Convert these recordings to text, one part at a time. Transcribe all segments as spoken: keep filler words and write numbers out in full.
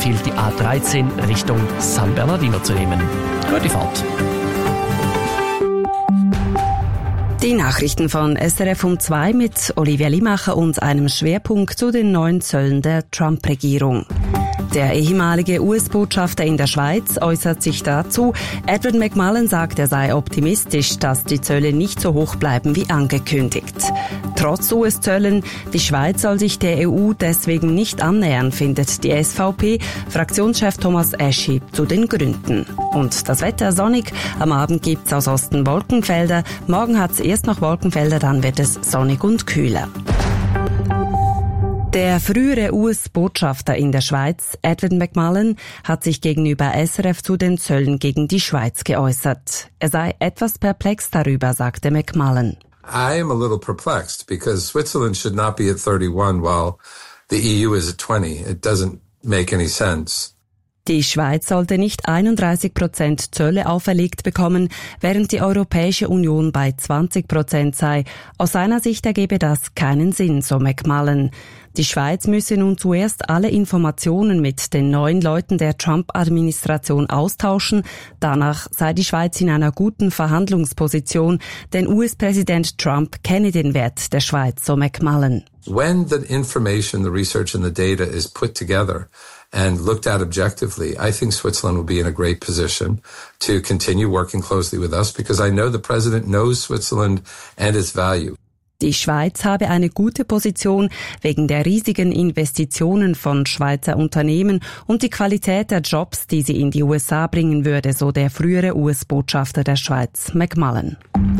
empfiehlt die A dreizehn Richtung San Bernardino zu nehmen. Gute Fahrt. Die Nachrichten von S R F um zwei mit Olivia Limacher und einem Schwerpunkt zu den neuen Zöllen der Trump-Regierung. Der ehemalige U S-Botschafter in der Schweiz äußert sich dazu. Edward McMullen sagt, er sei optimistisch, dass die Zölle nicht so hoch bleiben wie angekündigt. Trotz U S-Zöllen, die Schweiz soll sich der E U deswegen nicht annähern, findet die S V P, Fraktionschef Thomas Eschi zu den Gründen. Und das Wetter sonnig, am Abend gibt's aus Osten Wolkenfelder, morgen hat's erst noch Wolkenfelder, dann wird es sonnig und kühler. Der frühere U S-Botschafter in der Schweiz, Edward McMullen, hat sich gegenüber S R F zu den Zöllen gegen die Schweiz geäußert. Er sei etwas perplex darüber, sagte McMullen. I am a little perplexed because Switzerland should not be at thirty-one while the E U is at twenty. It doesn't make any sense. Die Schweiz sollte nicht einunddreißig Prozent Zölle auferlegt bekommen, während die Europäische Union bei zwanzig Prozent sei. Aus seiner Sicht ergebe das keinen Sinn, so McMullen. Die Schweiz müsse nun zuerst alle Informationen mit den neuen Leuten der Trump-Administration austauschen. Danach sei die Schweiz in einer guten Verhandlungsposition, denn U S-Präsident Trump kenne den Wert der Schweiz, so McMullen. When the information, the research and the data is put together and looked at objectively, I think Switzerland will be in a great position to continue working closely with us because I know the president knows Switzerland and its value. Die Schweiz habe eine gute Position wegen der riesigen Investitionen von Schweizer Unternehmen und die Qualität der Jobs, die sie in die U S A bringen würde, so der frühere U S-Botschafter der Schweiz, McMullen.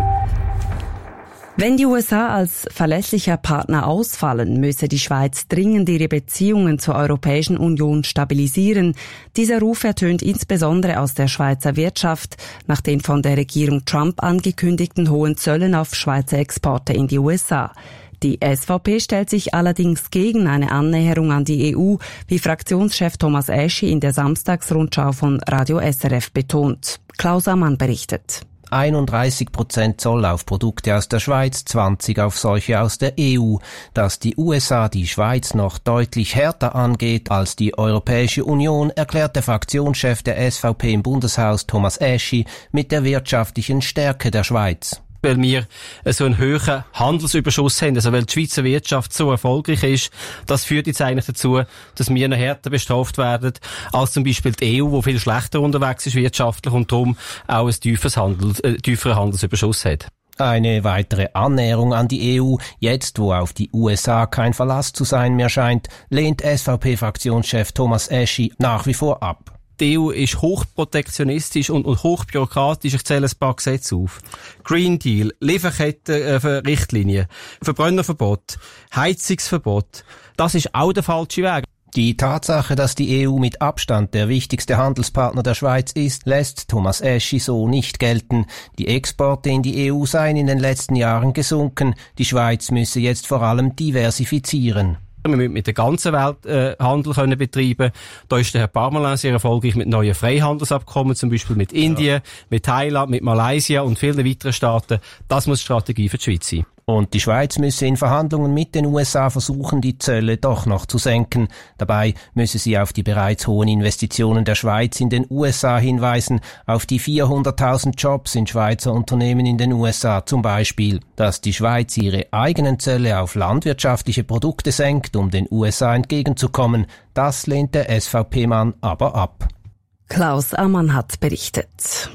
Wenn die U S A als verlässlicher Partner ausfallen, müsse die Schweiz dringend ihre Beziehungen zur Europäischen Union stabilisieren. Dieser Ruf ertönt insbesondere aus der Schweizer Wirtschaft nach den von der Regierung Trump angekündigten hohen Zöllen auf Schweizer Exporte in die U S A. Die S V P stellt sich allerdings gegen eine Annäherung an die E U, wie Fraktionschef Thomas Eschi in der Samstagsrundschau von Radio S R F betont. Klaus Ammann berichtet. einunddreißig Prozent Zoll auf Produkte aus der Schweiz, zwanzig auf solche aus der E U. Dass die U S A die Schweiz noch deutlich härter angeht als die Europäische Union, erklärt der Fraktionschef der S V P im Bundeshaus Thomas Eschi mit der wirtschaftlichen Stärke der Schweiz. Weil wir so einen hohen Handelsüberschuss haben, also weil die Schweizer Wirtschaft so erfolgreich ist, das führt jetzt eigentlich dazu, dass wir noch härter bestraft werden als zum Beispiel die E U, die viel schlechter unterwegs ist wirtschaftlich und darum auch ein tieferes Handel, äh, tieferen Handelsüberschuss hat. Eine weitere Annäherung an die E U, jetzt wo auf die U S A kein Verlass zu sein mehr scheint, lehnt S V P-Fraktionschef Thomas Eschi nach wie vor ab. Die E U ist hochprotektionistisch und, und hochbürokratisch. Ich zähle ein paar Gesetze auf. Green Deal, Lieferkettenrichtlinien, äh, Verbrennerverbot, Heizungsverbot. Das ist auch der falsche Weg. Die Tatsache, dass die E U mit Abstand der wichtigste Handelspartner der Schweiz ist, lässt Thomas Eschi so nicht gelten. Die Exporte in die E U seien in den letzten Jahren gesunken. Die Schweiz müsse jetzt vor allem diversifizieren. Wir müssen mit der ganzen Welt äh, Handel können betreiben. Da ist der Herr Parmelin sehr erfolgreich mit neuen Freihandelsabkommen, zum Beispiel mit Indien, ja. mit Thailand, mit Malaysia und vielen weiteren Staaten. Das muss die Strategie für die Schweiz sein. Und die Schweiz müsse in Verhandlungen mit den U S A versuchen, die Zölle doch noch zu senken. Dabei müsse sie auf die bereits hohen Investitionen der Schweiz in den U S A hinweisen, auf die vierhunderttausend Jobs in Schweizer Unternehmen in den U S A zum Beispiel. Dass die Schweiz ihre eigenen Zölle auf landwirtschaftliche Produkte senkt, um den U S A entgegenzukommen, das lehnt der S V P-Mann aber ab. Klaus Ammann hat berichtet.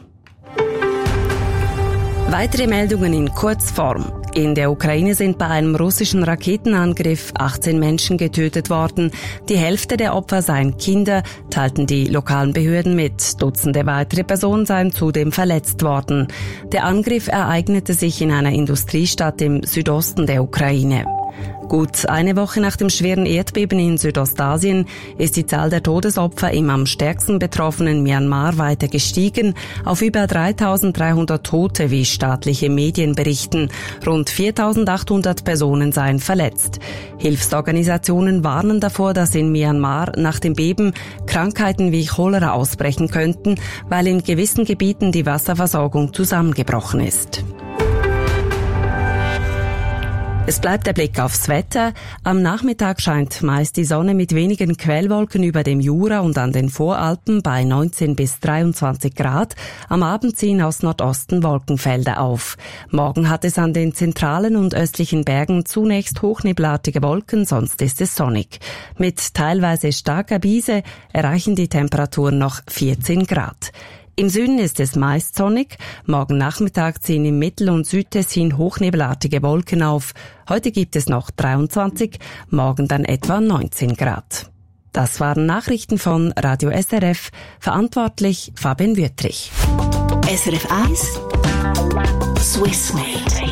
Weitere Meldungen in Kurzform. In der Ukraine sind bei einem russischen Raketenangriff achtzehn Menschen getötet worden. Die Hälfte der Opfer seien Kinder, teilten die lokalen Behörden mit. Dutzende weitere Personen seien zudem verletzt worden. Der Angriff ereignete sich in einer Industriestadt im Südosten der Ukraine. Gut eine Woche nach dem schweren Erdbeben in Südostasien ist die Zahl der Todesopfer im am stärksten betroffenen Myanmar weiter gestiegen, auf über dreitausenddreihundert Tote, wie staatliche Medien berichten. Rund viertausendachthundert Personen seien verletzt. Hilfsorganisationen warnen davor, dass in Myanmar nach dem Beben Krankheiten wie Cholera ausbrechen könnten, weil in gewissen Gebieten die Wasserversorgung zusammengebrochen ist. Es bleibt der Blick aufs Wetter. Am Nachmittag scheint meist die Sonne mit wenigen Quellwolken über dem Jura und an den Voralpen bei neunzehn bis dreiundzwanzig Grad. Am Abend ziehen aus Nordosten Wolkenfelder auf. Morgen hat es an den zentralen und östlichen Bergen zunächst hochnebbelartige Wolken, sonst ist es sonnig. Mit teilweise starker Brise erreichen die Temperaturen noch vierzehn Grad. Im Süden ist es meist sonnig. Morgen Nachmittag ziehen im Mittel- und Südtessin hochnebbelartige Wolken auf. Heute gibt es noch dreiundzwanzig, morgen dann etwa neunzehn Grad. Das waren Nachrichten von Radio S R F. Verantwortlich Fabian Wüttrich. S R F eins Swissmade.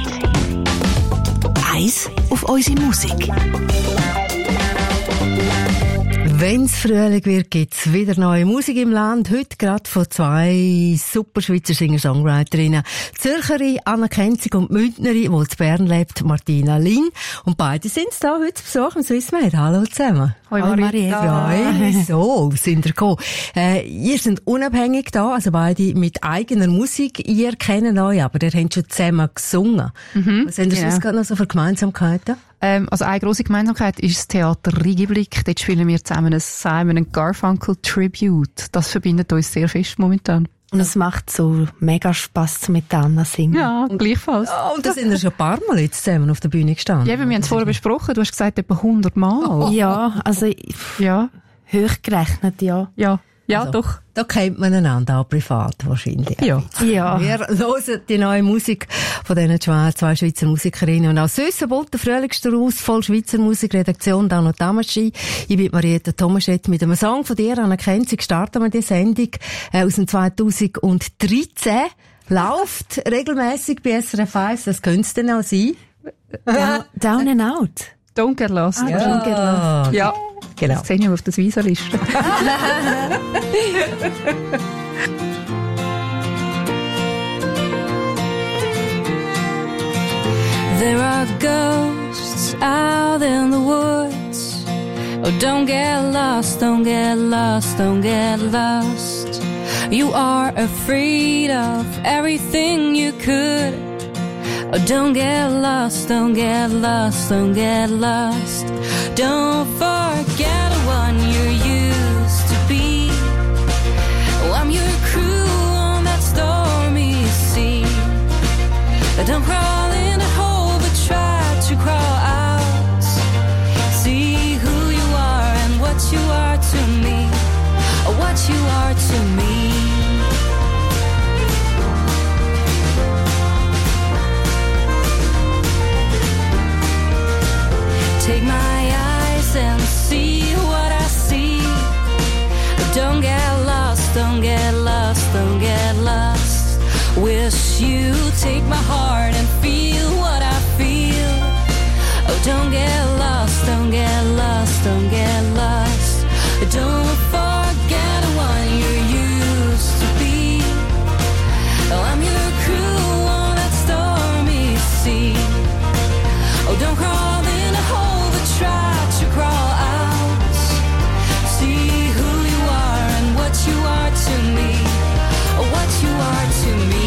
Eins auf unsere Musik. Wenn es Frühling wird, gibt es wieder neue Musik im Land. Heute gerade von zwei super Schweizer Singer-Songwriterinnen. Zürcherin Anna Kenzig und Bündnerin, die in Bern lebt, Martina Lin. Und beide sind da heute zu Besuch im Swissmade. Hallo zusammen. Hoi Marietta. Ja, wieso sind ihr gekommen? Äh, ihr seid unabhängig da, also beide mit eigener Musik. Ihr kennt euch, aber ihr habt schon zusammen gesungen. Mhm, Was sind das genau. gerade noch so für Gemeinsamkeiten? Ähm, also eine grosse Gemeinsamkeit ist das Theater Rigiblick. Dort spielen wir zusammen ein Simon and Garfunkel Tribute. Das verbindet uns sehr fest momentan. Und es macht so mega Spass miteinander singen. Ja, gleichfalls. Oh, und da sind wir schon ein paar Mal jetzt zusammen auf der Bühne gestanden. Ja, wir haben es vorher besprochen. Du hast gesagt, etwa hundert Mal. Ja, also Ja, hochgerechnet, ja. ja, ja, Also, doch. Da kennt man einander auch privat wahrscheinlich. Ja. Ja. Wir hören die neue Musik von diesen zwei, zwei Schweizer Musikerinnen. Und aus Süssenbund, der Frühlingsstrauss, voll Schweizer Musik, Redaktion Dano Tamaschi. Ich bin Marietta Tomaschett. Mit einem Song von dir, Anna Kenzig, starten wir die Sendung äh, aus dem zweitausenddreizehn. Läuft regelmäßig bei S R F eins. Das könnte es denn auch sein. Down, down and out. Don't get lost. Ja. Don't get lost. Ja, Genau. das sehe ich auf der Visa-Liste. There are ghosts out in the woods. Oh, don't get lost, don't get lost, don't get lost. You are afraid of everything you could. Oh, don't get lost, don't get lost, don't get lost. Don't forget what you're used to be. Oh, I'm your crew on that stormy sea. Don't crawl in a hole, but try to crawl out. See who you are and what you are to me. Or what you are to me. Take my eyes and see what I see. Don't get lost, don't get lost, don't get lost. Wish you take my heart and feel what I feel. Oh, don't get lost, don't get lost, don't get lost. Don't forget what you're used to be. Oh, I'm your crew on that stormy sea. Oh, don't crawl in a hole, but try to crawl out. See who you are and what you are to me. Oh, what you are to me.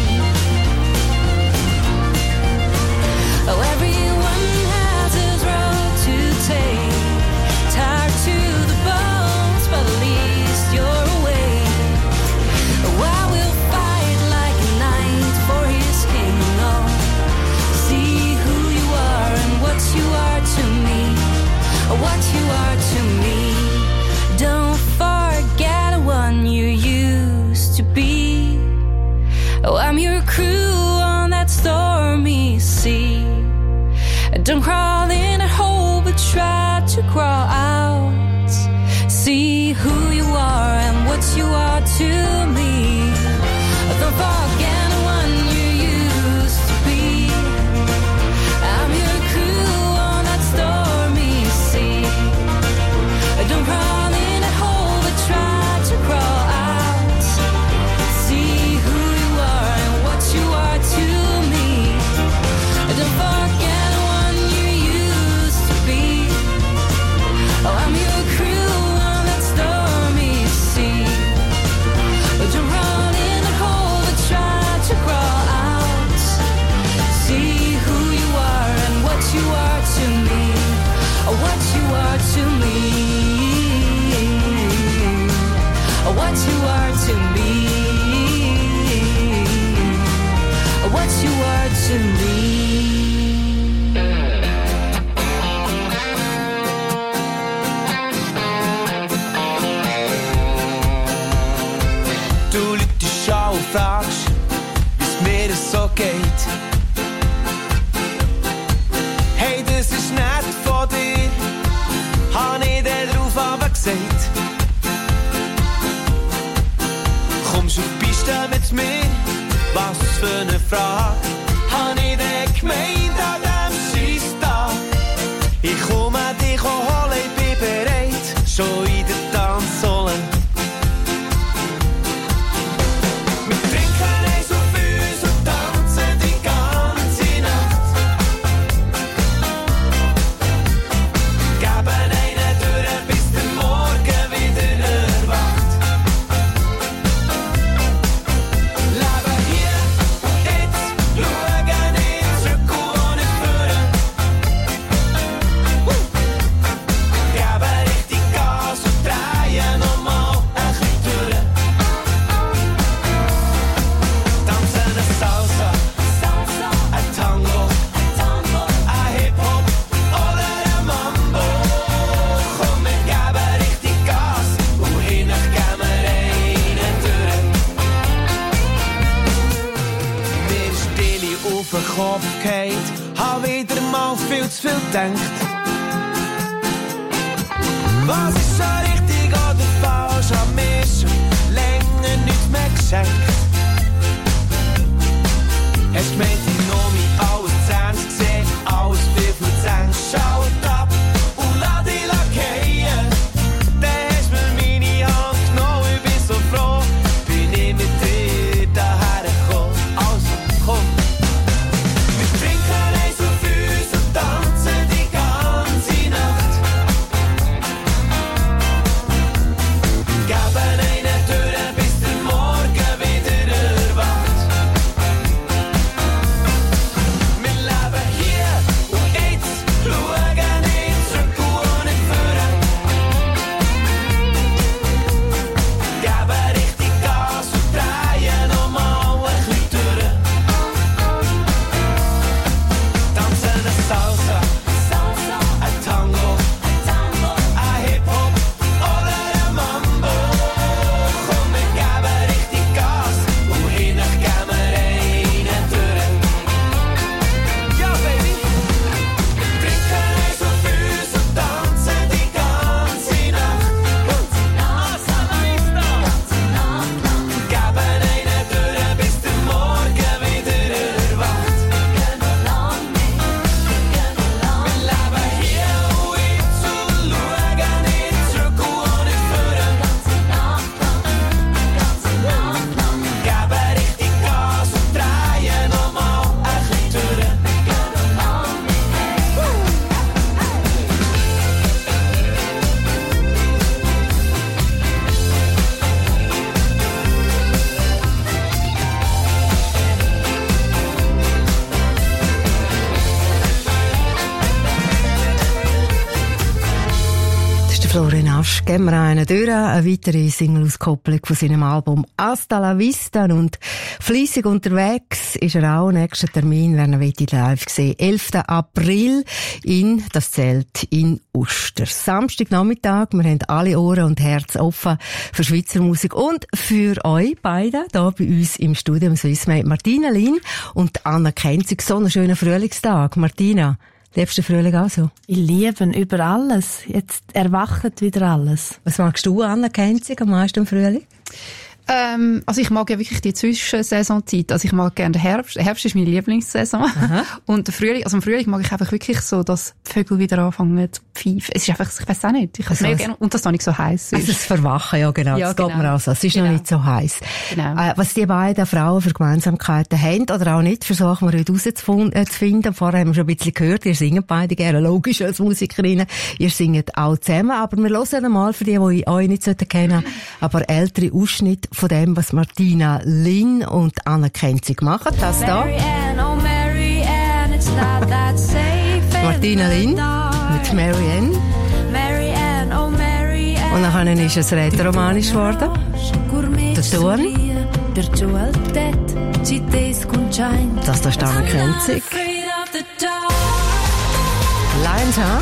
Oh, everyone has his road to take. Tired to the bones, but at least you're awake. Oh, I will fight like a knight for his kingdom. See who you are and what you are to me. Oh, what you are to me. Don't forget what you used to be. Oh, I'm your crew on that stormy sea. Don't crawl in a hole, but try to crawl out. See who you are and what you are to me. Don't forget what you used to be. I'm your crew on that stormy sea. Don't crawl in a hole, but try to crawl out. See who you are and what you are to me. Don't forget what you used to be. Oh, I'm your crew on that stormy sea. Don't what you are to me, what you are to me. Du läutest an und fragst, wie's mir so geht. Hey, das ist nett von dir, hab ich dir drauf runtergesagt. Kommst auf die Piste mit mir, was für eine Frage. Hab ich dir gemeint an dem Scheisstag. Ich komme dich holen, ich bin bereit, schon in der Tanzsohle. Kopf geht, hab wieder mal viel zu viel gedacht. Was ist so richtig oder falsch, hab mir schon länger nichts mehr geschenkt. Hast gemeint, ich noch mich alles zu ernst gesehen, alles viel zu ernst. Schaut ab und lass dich fallen. Dann hast mir meine Hand genommen, ich bin so froh, bin ich mit dir daher gekommen. Also komm. Florian Asch, geben wir einen durch, eine weitere Single-Auskopplung von seinem Album Hasta la Vista, und fleissig unterwegs ist er auch. Nächster Termin, wer ihn will, live sehen, elfter April in das Zelt in Uster. Samstagnachmittag, wir haben alle Ohren und Herz offen für Schweizer Musik und für euch beide, da bei uns im Studio im Swissmade, Martina Lin und Anna Kenzig. So einen schönen Frühlingstag. Martina, liebst du den Frühling auch so? Ich liebe ihn über alles. Jetzt erwacht wieder alles. Was magst du, Anna Kenzig, am meisten im Frühling? Ähm, also ich mag ja wirklich die Zwischensaisonzeit. Also ich mag gerne den Herbst. Der Herbst ist meine Lieblingssaison. Aha. Und der Frühling, also im Frühling mag ich einfach wirklich so, dass die Vögel wieder anfangen zu pfeifen. Es ist einfach, ich weiss auch nicht. Ich also gerne, und dass es noch nicht so heiß ist. Also das Verwachen, ja genau. Ja, das genau. geht mir auch so. Es ist Genau. noch nicht so heiß. Genau. Äh, was die beiden Frauen für Gemeinsamkeiten haben oder auch nicht, versuchen wir heute herauszufinden. Vorher haben wir schon ein bisschen gehört, ihr singt beide gerne, logisch als Musikerinnen. Ihr singt auch zusammen. Aber wir hören einmal, für die, die euch nicht kennen sollten, aber ältere Ausschnitte von dem, was Martina Lin und Anna Kenzig machen. Das da. Oh Marianne, it's not that safe. Martina Lin mit Marianne. Marianne, oh Marianne. Und dann ist es rätoromanisch geworden. Der Ton. Das da ist Anna Kenzig. Lions, ha?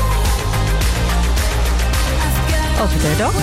Oder der da?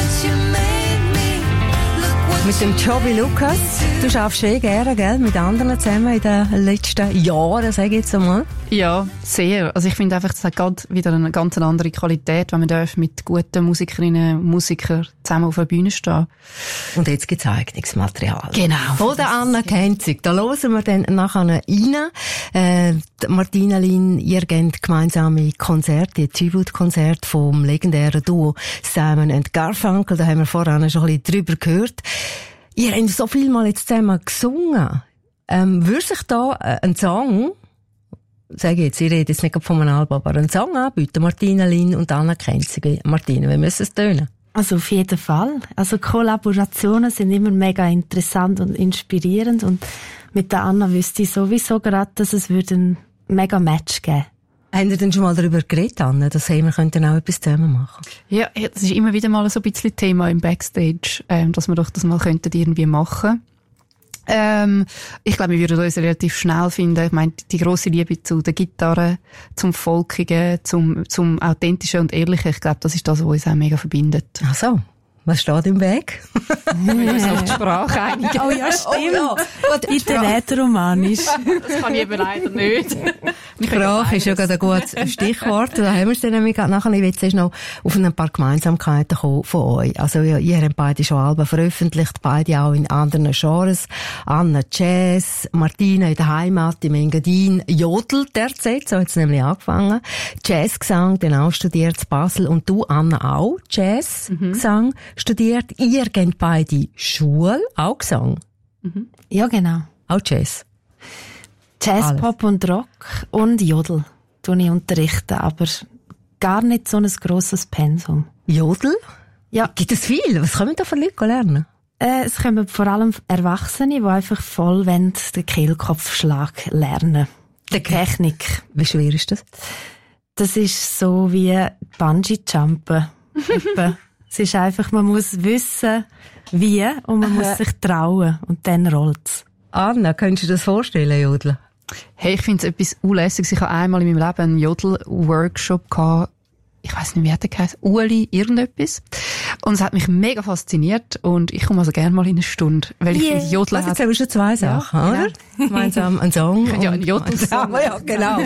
Mit dem Joby Lucas. Du schaffst eh gerne, gell? Mit anderen zusammen in den letzten Jahren, sage ich jetzt einmal. Ja, sehr. Also ich finde einfach, das hat gerade wieder eine ganz andere Qualität, wenn man darf mit guten Musikerinnen und Musikern zusammen auf der Bühne stehen. Und jetzt gibt's Eignungsmaterial. Genau. Von der Anna Kenzig. Da hören wir dann nachher rein. Äh, Martina Lin, ihr gebt gemeinsame Konzerte, die Tribute-Konzerte vom legendären Duo Simon and Garfunkel. Da haben wir vorhin schon ein bisschen drüber gehört. Ihr habt so viel mal jetzt zusammen gesungen. Ähm, würde sich da äh, ein Song, sage ich jetzt, ich rede jetzt nicht von einem Album, aber einen Song anbieten, Martina Lin und Anna Kenzig. Martina, wie müssen es tönen? Also auf jeden Fall. Also Kollaborationen sind immer mega interessant und inspirierend und mit der Anna wüsste ich sowieso gerade, dass es würde ein mega Match geben. Haben ihr denn schon mal darüber geredet, Anna, dass wir könnten auch etwas zusammen machen? Ja, das ist immer wieder mal so ein bisschen Thema im Backstage, ähm, dass wir doch das mal könnten irgendwie machen. Ähm, ich glaube, wir würden uns relativ schnell finden. Ich meine, die grosse Liebe zu der Gitarre, zum Folkigen, zum, zum Authentischen und Ehrlichen, ich glaube, das ist das, was uns auch mega verbindet. Ach so. Was steht im Weg? Wir müssen auf die Sprache einigen. Oh ja, stimmt. Oh ja. Bitte rätoromanisch. Das kann ich eben leider nicht. Die Sprache ist ja gerade ein gutes Stichwort. Da haben wir es dann nämlich gerade nachher. Ich will jetzt noch auf ein paar Gemeinsamkeiten kommen von euch. Also, ja, ihr habt beide schon Alben veröffentlicht, beide auch in anderen Genres. Anna Jazz, Martina in der Heimat, im Engadin, jodelt derzeit, so hat es nämlich angefangen. Jazzgesang, dann auch studiert in Basel. Und du, Anna, auch Jazzgesang. Mhm. Studiert. Ihr geht beide Schule, auch Gesang. Mhm. Ja, genau. Auch Jazz. Jazz, Alles. Pop und Rock und Jodel tue ich unterrichten, aber gar nicht so ein grosses Pensum. Jodel? Ja. Gibt es viel? Was können wir da für Leute lernen? Äh, es kommen vor allem Erwachsene, die einfach voll wollen, den Kehlkopfschlag lernen. Die Technik. Wie schwer ist das? Das ist so wie Bungee-Jumpen. Es ist einfach, man muss wissen, wie, und man muss sich trauen, und dann rollt's. Anna, könntest du dir das vorstellen, Jodeln? Hey, ich finde es etwas unlässiges. Ich habe einmal in meinem Leben einen Jodel-Workshop gehabt. Ich weiss nicht, wie hat der geheißen? Uli, irgendetwas. Und es hat mich mega fasziniert. Und ich komme also gerne mal in eine Stunde. Weil ich Yeah. finde, Jodeln also, jetzt haben wir schon zwei Sachen, ja, oder? Gemeinsam ein Song. Ja, ein Jodelsong. Ja, genau.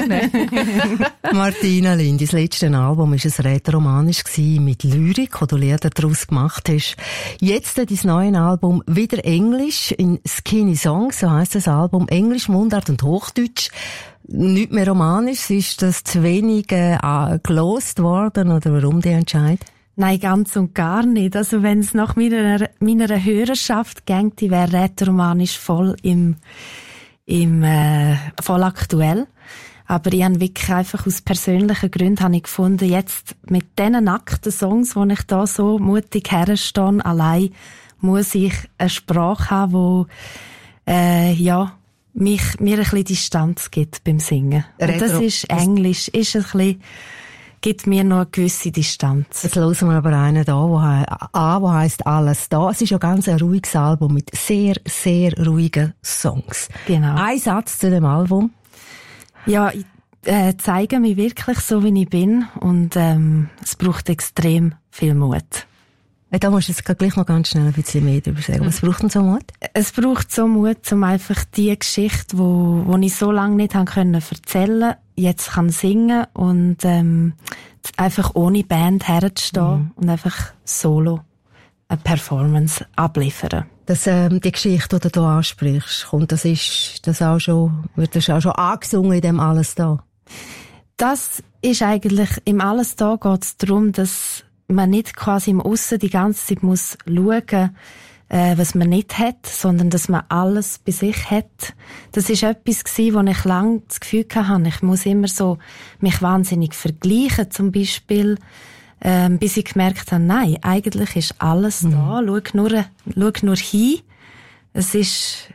Martina Lin, dein letztes Album war ein rätoromanisch mit Lyrik, wo du Lieder daraus gemacht hast. Jetzt dein neues Album wieder Englisch, in Skinny Songs, so heisst das Album. Englisch, Mundart und Hochdeutsch. Nicht mehr romanisch, ist das zu wenig äh, gelost worden, oder warum der Entscheid? Nein, ganz und gar nicht. Also wenn es nach meiner, meiner Hörerschaft ging, die wäre rätoromanisch voll im, im äh, voll aktuell. Aber ich habe wirklich einfach aus persönlichen Gründen habe ich gefunden, jetzt mit diesen nackten Songs, wo ich da so mutig herstehe, allein muss ich eine Sprache haben, wo äh, ja mich, mir ein bisschen Distanz gibt beim Singen. Und das ist Englisch, ist ein bisschen, gibt mir noch eine gewisse Distanz. Jetzt hören wir aber einen da, wo, an, wo heisst «Alles da». Es ist ja ganz ein ruhiges Album mit sehr, sehr ruhigen Songs. Genau. Ein Satz zu dem Album. Ja, ich äh, zeige mich wirklich so, wie ich bin, und ähm, es braucht extrem viel Mut. Da musst du jetzt gleich noch ganz schnell ein bisschen mehr darüber sagen. Was braucht denn so Mut? Es braucht so Mut, um einfach die Geschichte, wo, wo ich so lange nicht haben können erzählen, jetzt kann singen und ähm, einfach ohne Band herzustehen mhm. und einfach solo eine Performance abliefern. Das, ähm, die Geschichte, die du hier ansprichst, kommt, das ist, das auch schon, wird das auch schon angesungen in dem «Alles da»? Das ist eigentlich, im «Alles da» geht es darum, dass man nicht quasi im Aussen die ganze Zeit muss schauen, äh, was man nicht hat, sondern dass man alles bei sich hat. Das ist etwas gewesen, wo ich lange das Gefühl hatte, ich muss immer so mich wahnsinnig vergleichen, zum Beispiel, ähm, bis ich gemerkt habe, nein, eigentlich ist alles mhm. da. Schau nur, schau nur hin. Es ist,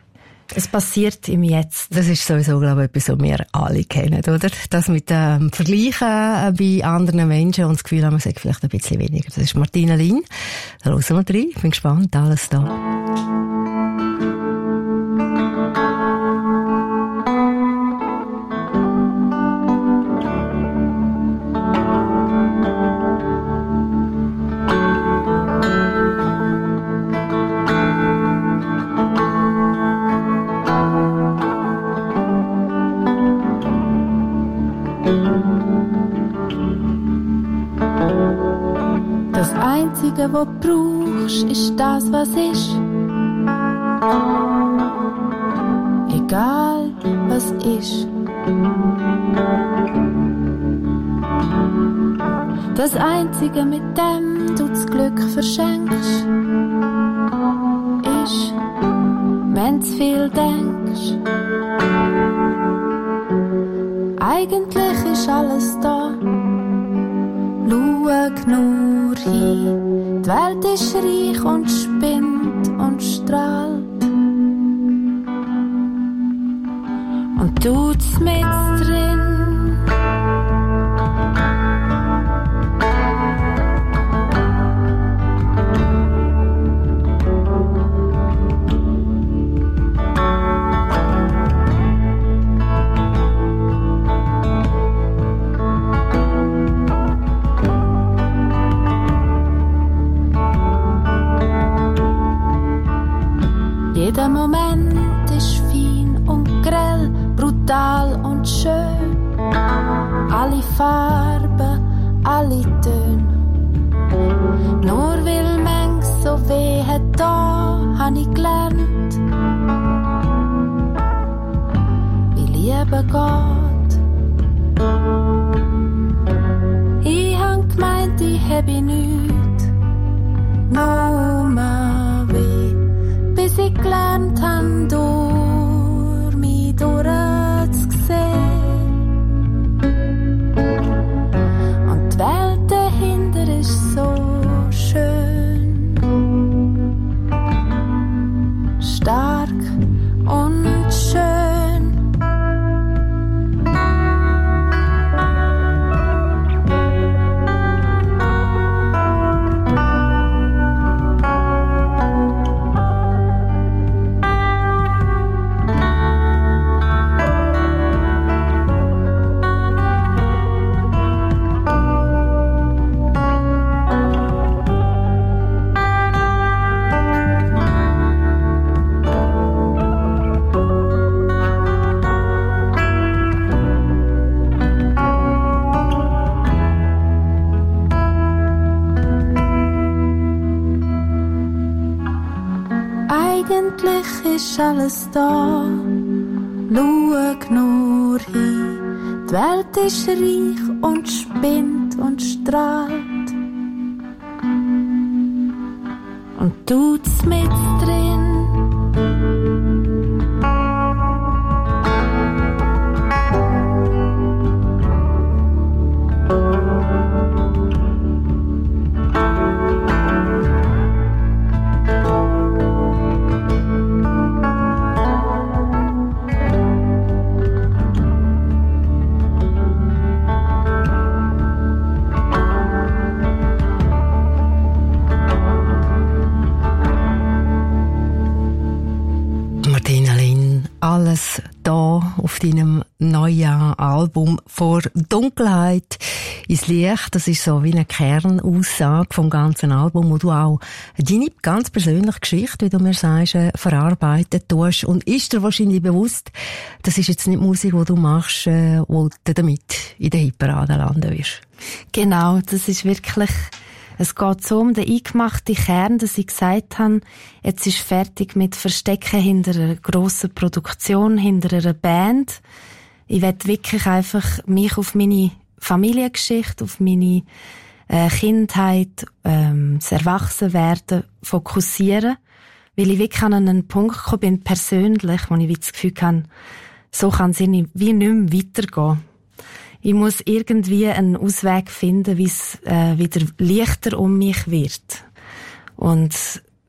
Es passiert im Jetzt. Das ist sowieso, glaube ich, etwas, was wir alle kennen, oder? Das mit dem ähm, Vergleichen äh, bei anderen Menschen und das Gefühl haben, man sagt vielleicht ein bisschen weniger. Das ist Martina Lin. Da hören wir rein. Ich bin gespannt. Alles da. Das Einzige, was du brauchst, ist das, was ist. Egal, was ist. Das Einzige, mit dem du das Glück verschenkst, ist, wenn du viel denkst. Eigentlich ist alles da. Schau nur hin, die Welt ist reich und spinnt und strahlt. Und tut's mit drin. Jeder Moment ist fein und grell, brutal und schön. Alle Farben, alle Töne. Nur weil manch so weh hat da, hab ich gelernt, wie Liebe geht. Ich hab gemeint, ich hab nichts, nur mehr weh. Bis ich gelernt habe, durch mich durchzusehen. Und die Welt dahinter ist so schön. Stark und schön. Eigentlich ist alles da, schau nur hin. Die Welt ist reich und spinnt und strahlt. Und tut's mit drin. Alles da auf deinem neuen Album «Vor Dunkelheit ins Licht». Das ist so wie eine Kernaussage vom ganzen Album, wo du auch deine ganz persönliche Geschichte, wie du mir sagst, verarbeitet tust. Und ist dir wahrscheinlich bewusst, das ist jetzt nicht Musik, die du machst, wo du damit in der Hitparade landen wirst? Genau, das ist wirklich... Es geht so um den eingemachten Kern, dass ich gesagt habe, jetzt ist fertig mit Verstecken hinter einer grossen Produktion, hinter einer Band. Ich will wirklich einfach mich auf meine Familiengeschichte, auf meine äh, Kindheit, ähm, das Erwachsenwerden fokussieren, weil ich wirklich an einen Punkt gekommen bin, persönlich, wo ich das Gefühl habe, so kann es wie nicht mehr weitergehen. Ich muss irgendwie einen Ausweg finden, wie es äh, wieder leichter um mich wird. Und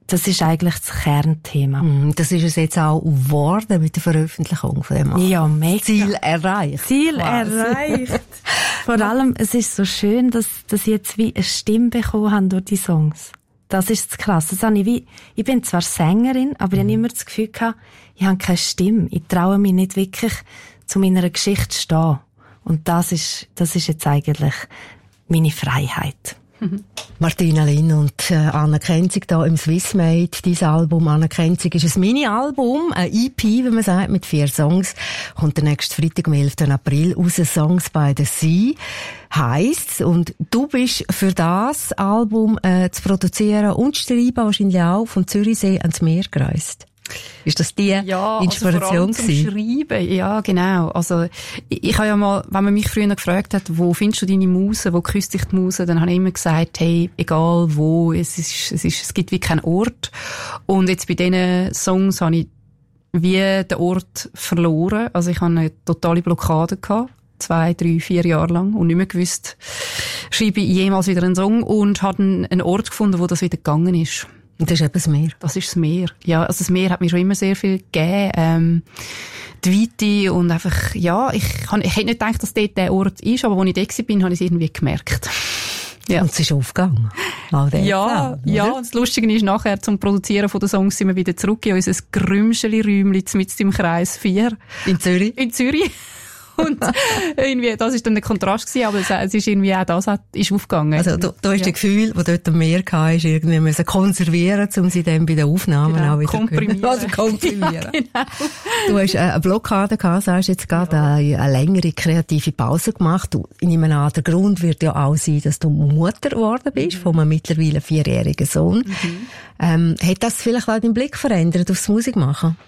das ist eigentlich das Kernthema. Mm, das ist es jetzt auch geworden mit der Veröffentlichung von dem Album. Ja, mega. Ziel erreicht. Ziel Quasi. erreicht. Vor allem, es ist so schön, dass, dass ich jetzt wie eine Stimme bekommen habe durch die Songs. Das ist das Krasse. Das habe ich wie, ich bin zwar Sängerin, aber ich habe immer das Gefühl gehabt, ich habe keine Stimme. Ich traue mich nicht wirklich, zu meiner Geschichte zu stehen. Und das ist, das ist jetzt eigentlich meine Freiheit. Martina Linn und äh, Anna Kenzig da im Swissmade. Dieses Album, Anna Kenzig, ist ein Mini-Album, ein E P, wie man sagt, mit vier Songs. Kommt der nächste Freitag, am elften April, raus. Songs by the Sea heisst's. Und du bist für das Album äh, zu produzieren und zu schreiben, wahrscheinlich auch vom Zürichsee ans Meer gereist. Ist das die ja, Inspiration also vor allem zum Schreiben? Ja, genau. Also, ich, ich habe ja mal, wenn man mich früher gefragt hat, wo findest du deine Muse, wo küsst dich die Muse, dann habe ich immer gesagt, hey, egal wo, es ist, es ist, es gibt wie keinen Ort. Und jetzt bei diesen Songs habe ich wie den Ort verloren. Also ich hatte eine totale Blockade gehabt. Zwei, drei, vier Jahre lang und nicht mehr gewusst, schreibe ich jemals wieder einen Song und habe einen Ort gefunden, wo das wieder gegangen ist. Und das ist eben das Meer. Das ist das Meer. Ja, also das Meer hat mir schon immer sehr viel gegeben. Ähm, die Weite und einfach, ja, ich, kann, ich hätte nicht gedacht, dass dort der Ort ist, aber als ich dort war, habe ich es irgendwie gemerkt. Ja. Und es ist aufgegangen. All ja, Fall, ja. Und das Lustige ist, nachher zum Produzieren von den Songs sind wir wieder zurück in unser Grümscheli-Räumchen mit im Kreis vier. In Zürich? In Zürich. Und irgendwie, das ist dann der Kontrast gewesen, aber es, es ist irgendwie auch das hat, ist aufgegangen. Also, du, du hast ja. das Gefühl, das dort am Meer hatte, ist irgendwie müssen konservieren, um sie dann bei den Aufnahmen genau, auch wieder komprimieren. Also komprimieren. Ja, genau. Du hast eine Blockade gehabt, sagst jetzt gerade, ja. eine, eine längere kreative Pause gemacht. Du, ich nehme an, der Grund wird ja auch sein, dass du Mutter geworden bist, mhm. von einem mittlerweile vierjährigen Sohn. Mhm. Ähm, hat das vielleicht auch deinen Blick verändert aufs Musikmachen?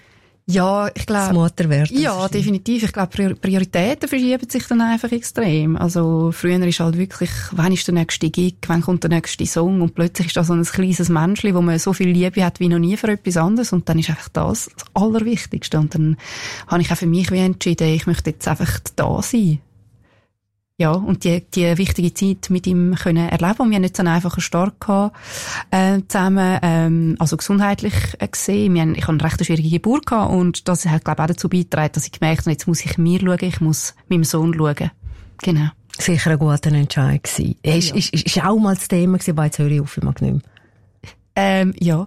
Ja, ich glaube. Das Mutterwerden. Ja, definitiv. Ich glaube, Prioritäten verschieben sich dann einfach extrem. Also, früher ist halt wirklich, wann ist der nächste Gig, wann kommt der nächste Song? Und plötzlich ist da so ein kleines Menschli, wo man so viel Liebe hat wie noch nie für etwas anderes. Und dann ist einfach das das Allerwichtigste. Und dann habe ich auch für mich wie entschieden, ich möchte jetzt einfach da sein. Ja, und die, die wichtige Zeit mit ihm können erleben. Und wir haben jetzt einen einfachen Start gehabt, äh, zusammen, ähm, also gesundheitlich äh, gesehen. Wir haben, ich habe eine recht schwierige Geburt gehabt und das hat, glaube ich, auch dazu beigetragen, dass ich gemerkt habe, jetzt muss ich mir schauen, ich muss meinem Sohn schauen. Genau. Sicher ein guter Entscheid gewesen. Ja. Ist, ist, ist, ist auch mal das Thema gewesen, bei Zürich auf, ich mag nicht mehr. Ähm, ja.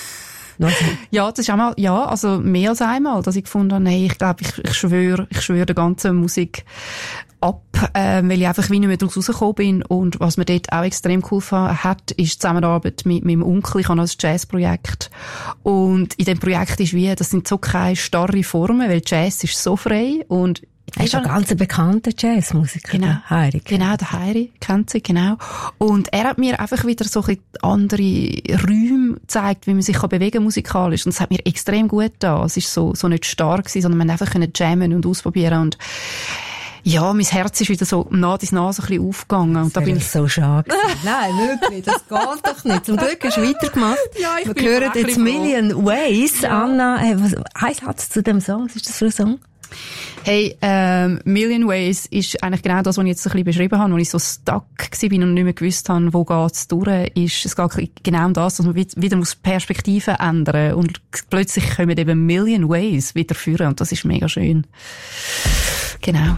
Ja, das ist auch mal, ja, also mehr als einmal, dass ich gefunden habe, nee, ich glaube, ich, ich schwöre, ich schwöre der ganzen Musik ab, äh, weil ich einfach wie nicht mehr daraus rausgekommen bin. Und was mir dort auch extrem geholfen hat, ist die Zusammenarbeit mit meinem Onkel. Ich habe ein Jazzprojekt. Und in dem Projekt ist wie, das sind so keine starre Formen, weil Jazz ist so frei und er ist ein ganz bekannter Jazzmusiker. Genau. Der Heiri. Genau, der Heiri kennt sie, genau. Und er hat mir einfach wieder so ein andere Räume gezeigt, wie man sich bewegen kann musikalisch. Und es hat mir extrem gut getan. Es ist so, so nicht stark gewesen, sondern man einfach können jammen und ausprobieren. Und ja, mein Herz ist wieder so nah bis nah so ein bisschen aufgegangen. Und da bin ich so schade. Nein, wirklich, das geht doch nicht. Zum Glück hast du weitergemacht. Ja, ich Wir bin hören jetzt Million Ways. Ja. Anna, hey, was, ein Satz zu dem Song. Was ist das für ein Song? Hey, ähm, Million Ways ist eigentlich genau das, was ich jetzt ein bisschen beschrieben habe, wo ich so stuck war und nicht mehr gewusst habe, wo geht's durch, ist, es geht genau um das, dass man wieder muss Perspektiven ändern und plötzlich kommen eben Million Ways wieder führen und das ist mega schön. Genau.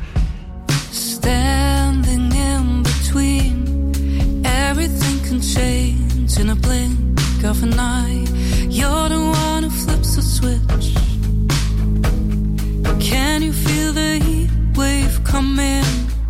Standing in between, everything can change in a blink of an eye. You're the one who flips the switch. Can you feel the heat wave coming?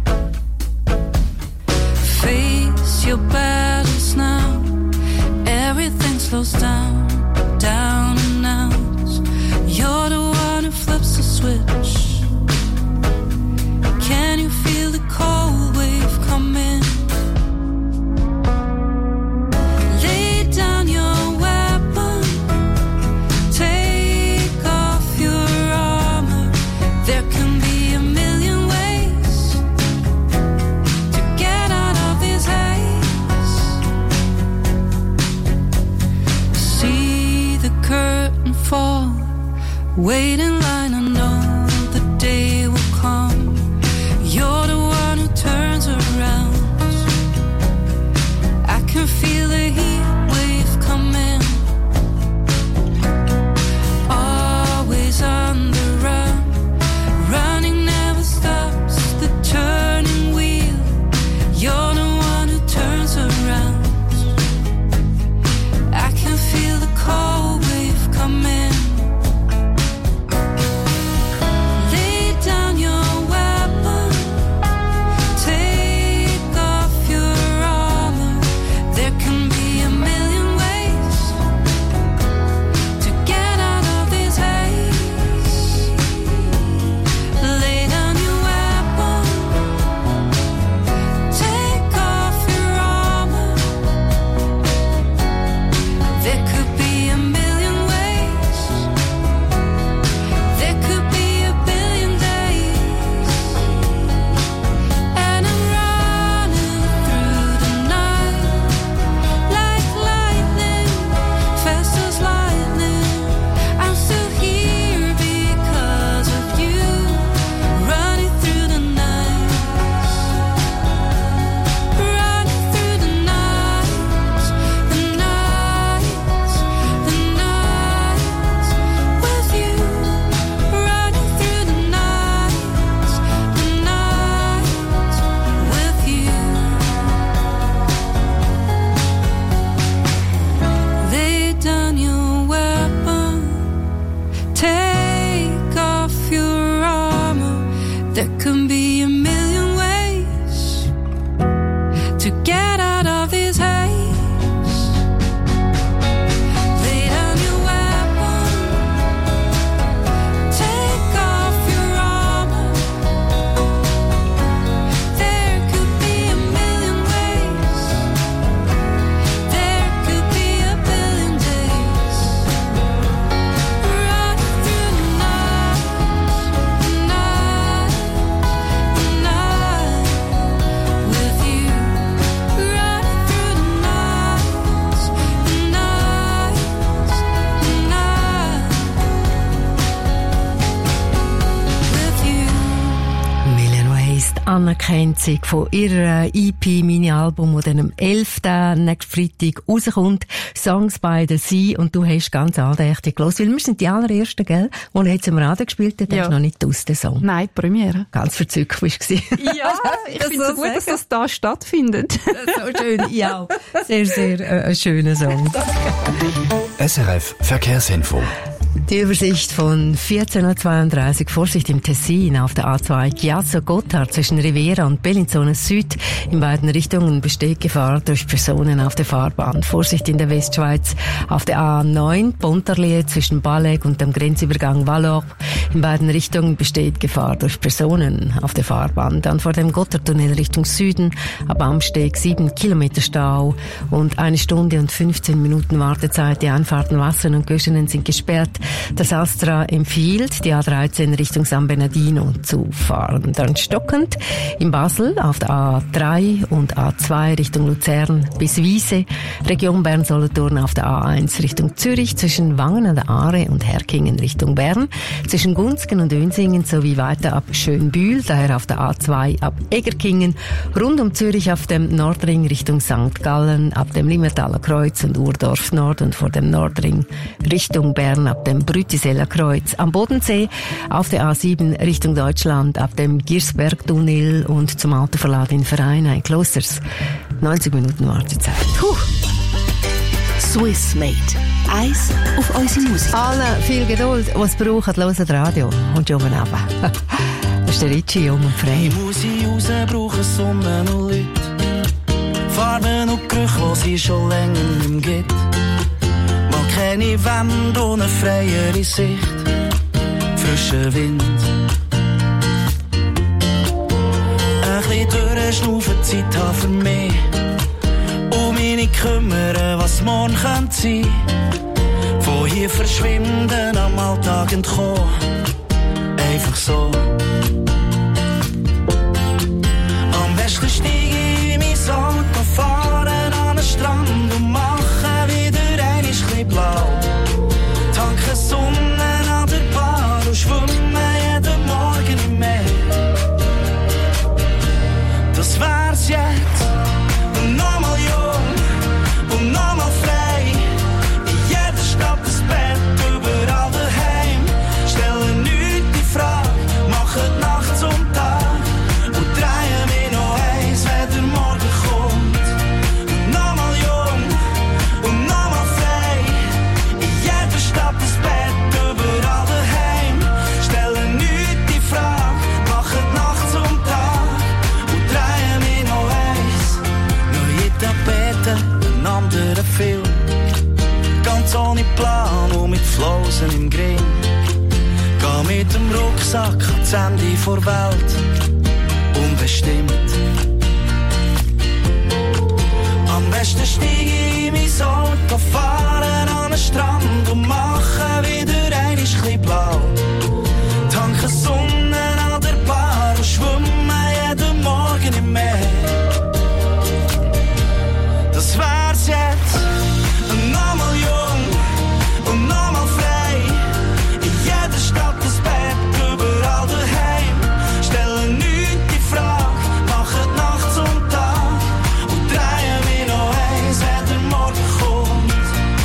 Face your battles now. Everything slows down, down and out. You're the one who flips the switch. Can you feel the cold wave coming? Lay down your weapon. Take off your armor. There can be a million ways to get out of this haze. See the curtain fall. Wait in line, I know the day will come. You're the one who turns around. I can feel the heat wave coming. Anna Kenzig von ihrer E P Mini-Album, das dann am elften nächsten Freitag rauskommt. Songs by the Sea. Und du hast ganz andächtig gehört, weil wir sind die allerersten, gell? Und jetzt im Radio gespielt, da Ja. hast du noch nicht aus, den Song. Nein, die Premiere. Ganz verzückt bist du. Ja, ich finde es so gut, dass das da stattfindet. So schön, ja. Sehr, sehr äh, ein schöner Song. S R F Verkehrsinfo. Die Übersicht von vierzehn Uhr zweiunddreißig. Vorsicht im Tessin auf der A zwei Chiasso Gotthard zwischen Riviera und Bellinzona Süd. In beiden Richtungen besteht Gefahr durch Personen auf der Fahrbahn. Vorsicht in der Westschweiz auf der A neun Pontarlier zwischen Balleg und dem Grenzübergang Vallorbe. In beiden Richtungen besteht Gefahr durch Personen auf der Fahrbahn. Dann vor dem Gotthardtunnel Richtung Süden ab Amsteg sieben Kilometer Stau und eine Stunde und fünfzehn Minuten Wartezeit. Die Einfahrten Wassern und Göschenen sind gesperrt. Das Astra empfiehlt, die A dreizehn Richtung San Bernardino zu fahren. Dann stockend in Basel auf der A drei und A zwei Richtung Luzern bis Wiese. Region Bern-Solothurn auf der A eins Richtung Zürich zwischen Wangen an der Aare und Herkingen Richtung Bern. Zwischen Gunzgen und Önsingen sowie weiter ab Schönbühl, daher auf der A zwei ab Egerkingen. Rund um Zürich auf dem Nordring Richtung Sankt Gallen, ab dem Limmertaler Kreuz und Urdorf Nord und vor dem Nordring Richtung Bern ab dem Brütiseller Kreuz. Am Bodensee auf der A sieben Richtung Deutschland ab dem Giersbergtunnel und zum Autoverlad in Verein ein Klosters. neunzig Minuten Wartezeit. Puh. Swiss Made. Eis auf unsere Musik. Alle viel Geduld. Was braucht, hört Radio und oben runter. Das ist der Ritchie, jung und frei. Ich muss hier raus, brauche Sonne und Leute. Farben und Gerüche, die sie schon länger nicht mehr gibt. Man keine Wände ohne freiere Sicht. Frischer Wind. Ein bisschen durchschnaufen, Zeit haben für mich. Um mich nicht kümmern, was morgen könnte sein. Von hier verschwinden, am Alltag entkommen. Einfach so. Am besten steige ich in mein Auto, fahren an den Strand und mache wieder ein bisschen blau. Tanke Sonne an der Bar und schwimme jeden Morgen im Meer. Das wär's jetzt. Und nochmal jung und nochmal frei. In jeder Stadt das Bett, überall daheim. Stelle nichts die Frage, mache die Nacht zum Tag. Und drehe mich noch eins, wenn der Morgen kommt. Und nochmal jung und nochmal frei. In jeder Stadt das Bett, überall daheim. Stelle nichts die Frage, mache die Nacht zum Tag. Und drehe mich noch eins. Neue Tapete, ein anderer Film. Ganz ohne Plan und mit Flausen im Grill. Geh mit dem Rucksack ans Ende vor Welt. Unbestimmt. Am besten steige ich in mein Auto, fahren an den Strand und mache wieder ein bisschen blau. Tanke Sonne an der Bar und schwimme jeden Morgen im Meer. Das wär's jetzt. Und nochmal jung und nochmal frei. In jeder Stadt das Bett, überall daheim. Stelle nichts die Frage, mache die Nacht zum Tag. Und drehe mich noch eins, wenn der Morgen kommt.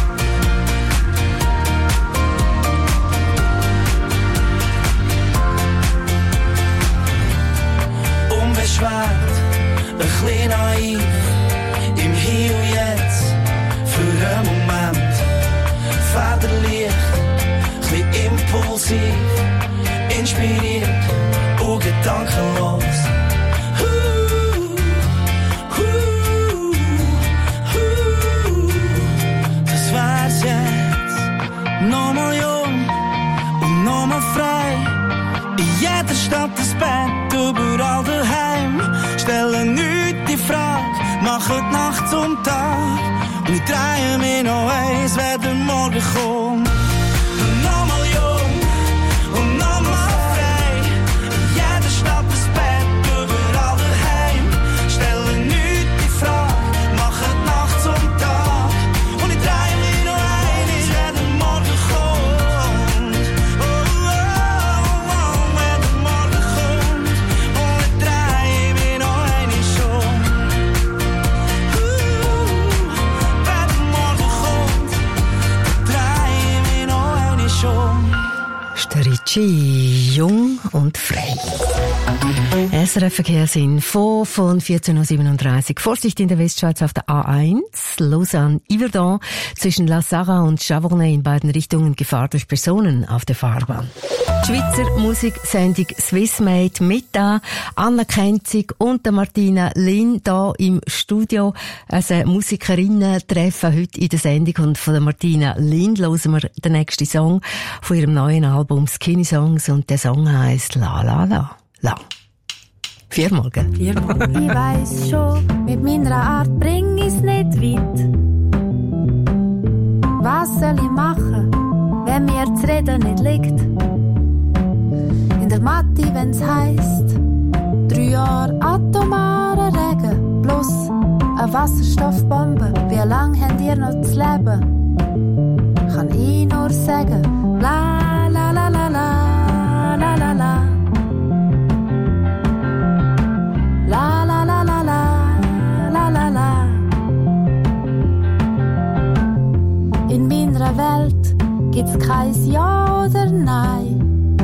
Unbeschwert, ein bisschen naiv. Im Hier und Jetzt, für einen Moment. Federleicht, ein bisschen impulsiv. Inspiriert und gedankenlos. Hu, hu, hu. Das wär's jetzt. Nochmal jung und nochmal frei. In jeder Stadt das Bett, überall daheim. Stelle nichts die Frage, mache die Nacht zum Tag. Und ich drehe mich noch eins, wenn der Morgen kommt. Nochmal jung und nochmal frei. In jeder Stadt das Bett, überall daheim. Stelle nichts die Frage, mache die Nacht zum Tag. Und ich drehe mich noch eins, wenn der Morgen kommt. Oh, oh, oh, oh, wenn der Morgen kommt. Und ich drehe Avicii, jung und frei. S R F Verkehrsinfo von vierzehn Uhr siebenunddreißig. Vorsicht in der Westschweiz auf der A eins, Lausanne-Yverdon, zwischen La Sarre und Chavornay in beiden Richtungen Gefahr durch Personen auf der Fahrbahn. Die Schweizer Musiksendung Swissmade mit da, Anna Kenzig und der Martina Lin da im Studio. Also Musikerinnen treffen heute in der Sendung und von der Martina Lin hören wir den nächsten Song von ihrem neuen Album Skinny Songs und der Song heisst La La La La. Viermal, gell? Viermal. Ich weiss schon, mit meiner Art bring ich's nicht weit. Was soll ich machen, wenn mir zu reden nicht liegt? In der Mathe, wenn's heisst, drei Jahre atomarer Regen plus eine Wasserstoffbombe. Wie lang habt ihr noch zu leben? Kann ich nur sagen, la la la la la la la la. La la la la la la la la. In meiner Welt gibt's kein Ja oder Nein.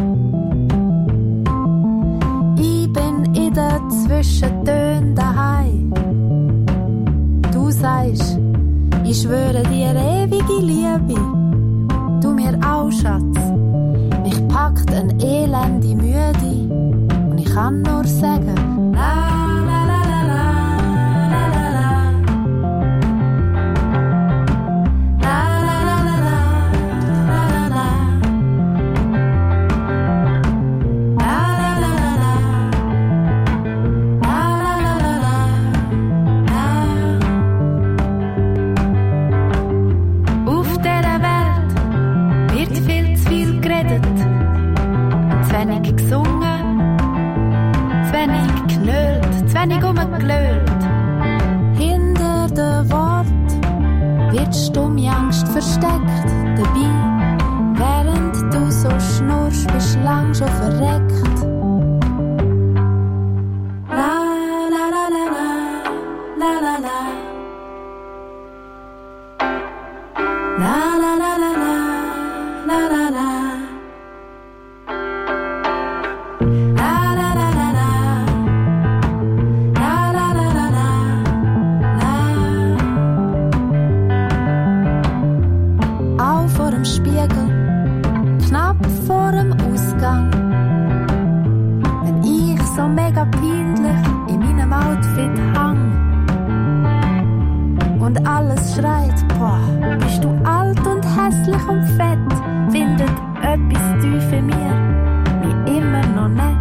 Ich bin in den Zwischentönen daheim. Du sagst, ich schwöre dir ewige Liebe. Du mir auch, Schatz. Mich packt ein elende Müde. Und ich kann nur sagen, la la la la la la la la. La la la la la la la la. La la la la la. La la la la la. Auf dieser Welt wird viel zu viel geredet, zu wenig gesungen, zu wenig geknüllt, zu wenig rumgelölt. Hinter den Wort wird stumme Angst versteckt. Dabei, während du so schnurrst, bist lang schon verreckt. La la la la la la la la. La la la la la la la la. Mega peinlich in meinem Outfit hang und alles schreit, boah, bist du alt und hässlich und fett, findet etwas tief in mir, wie immer noch nicht.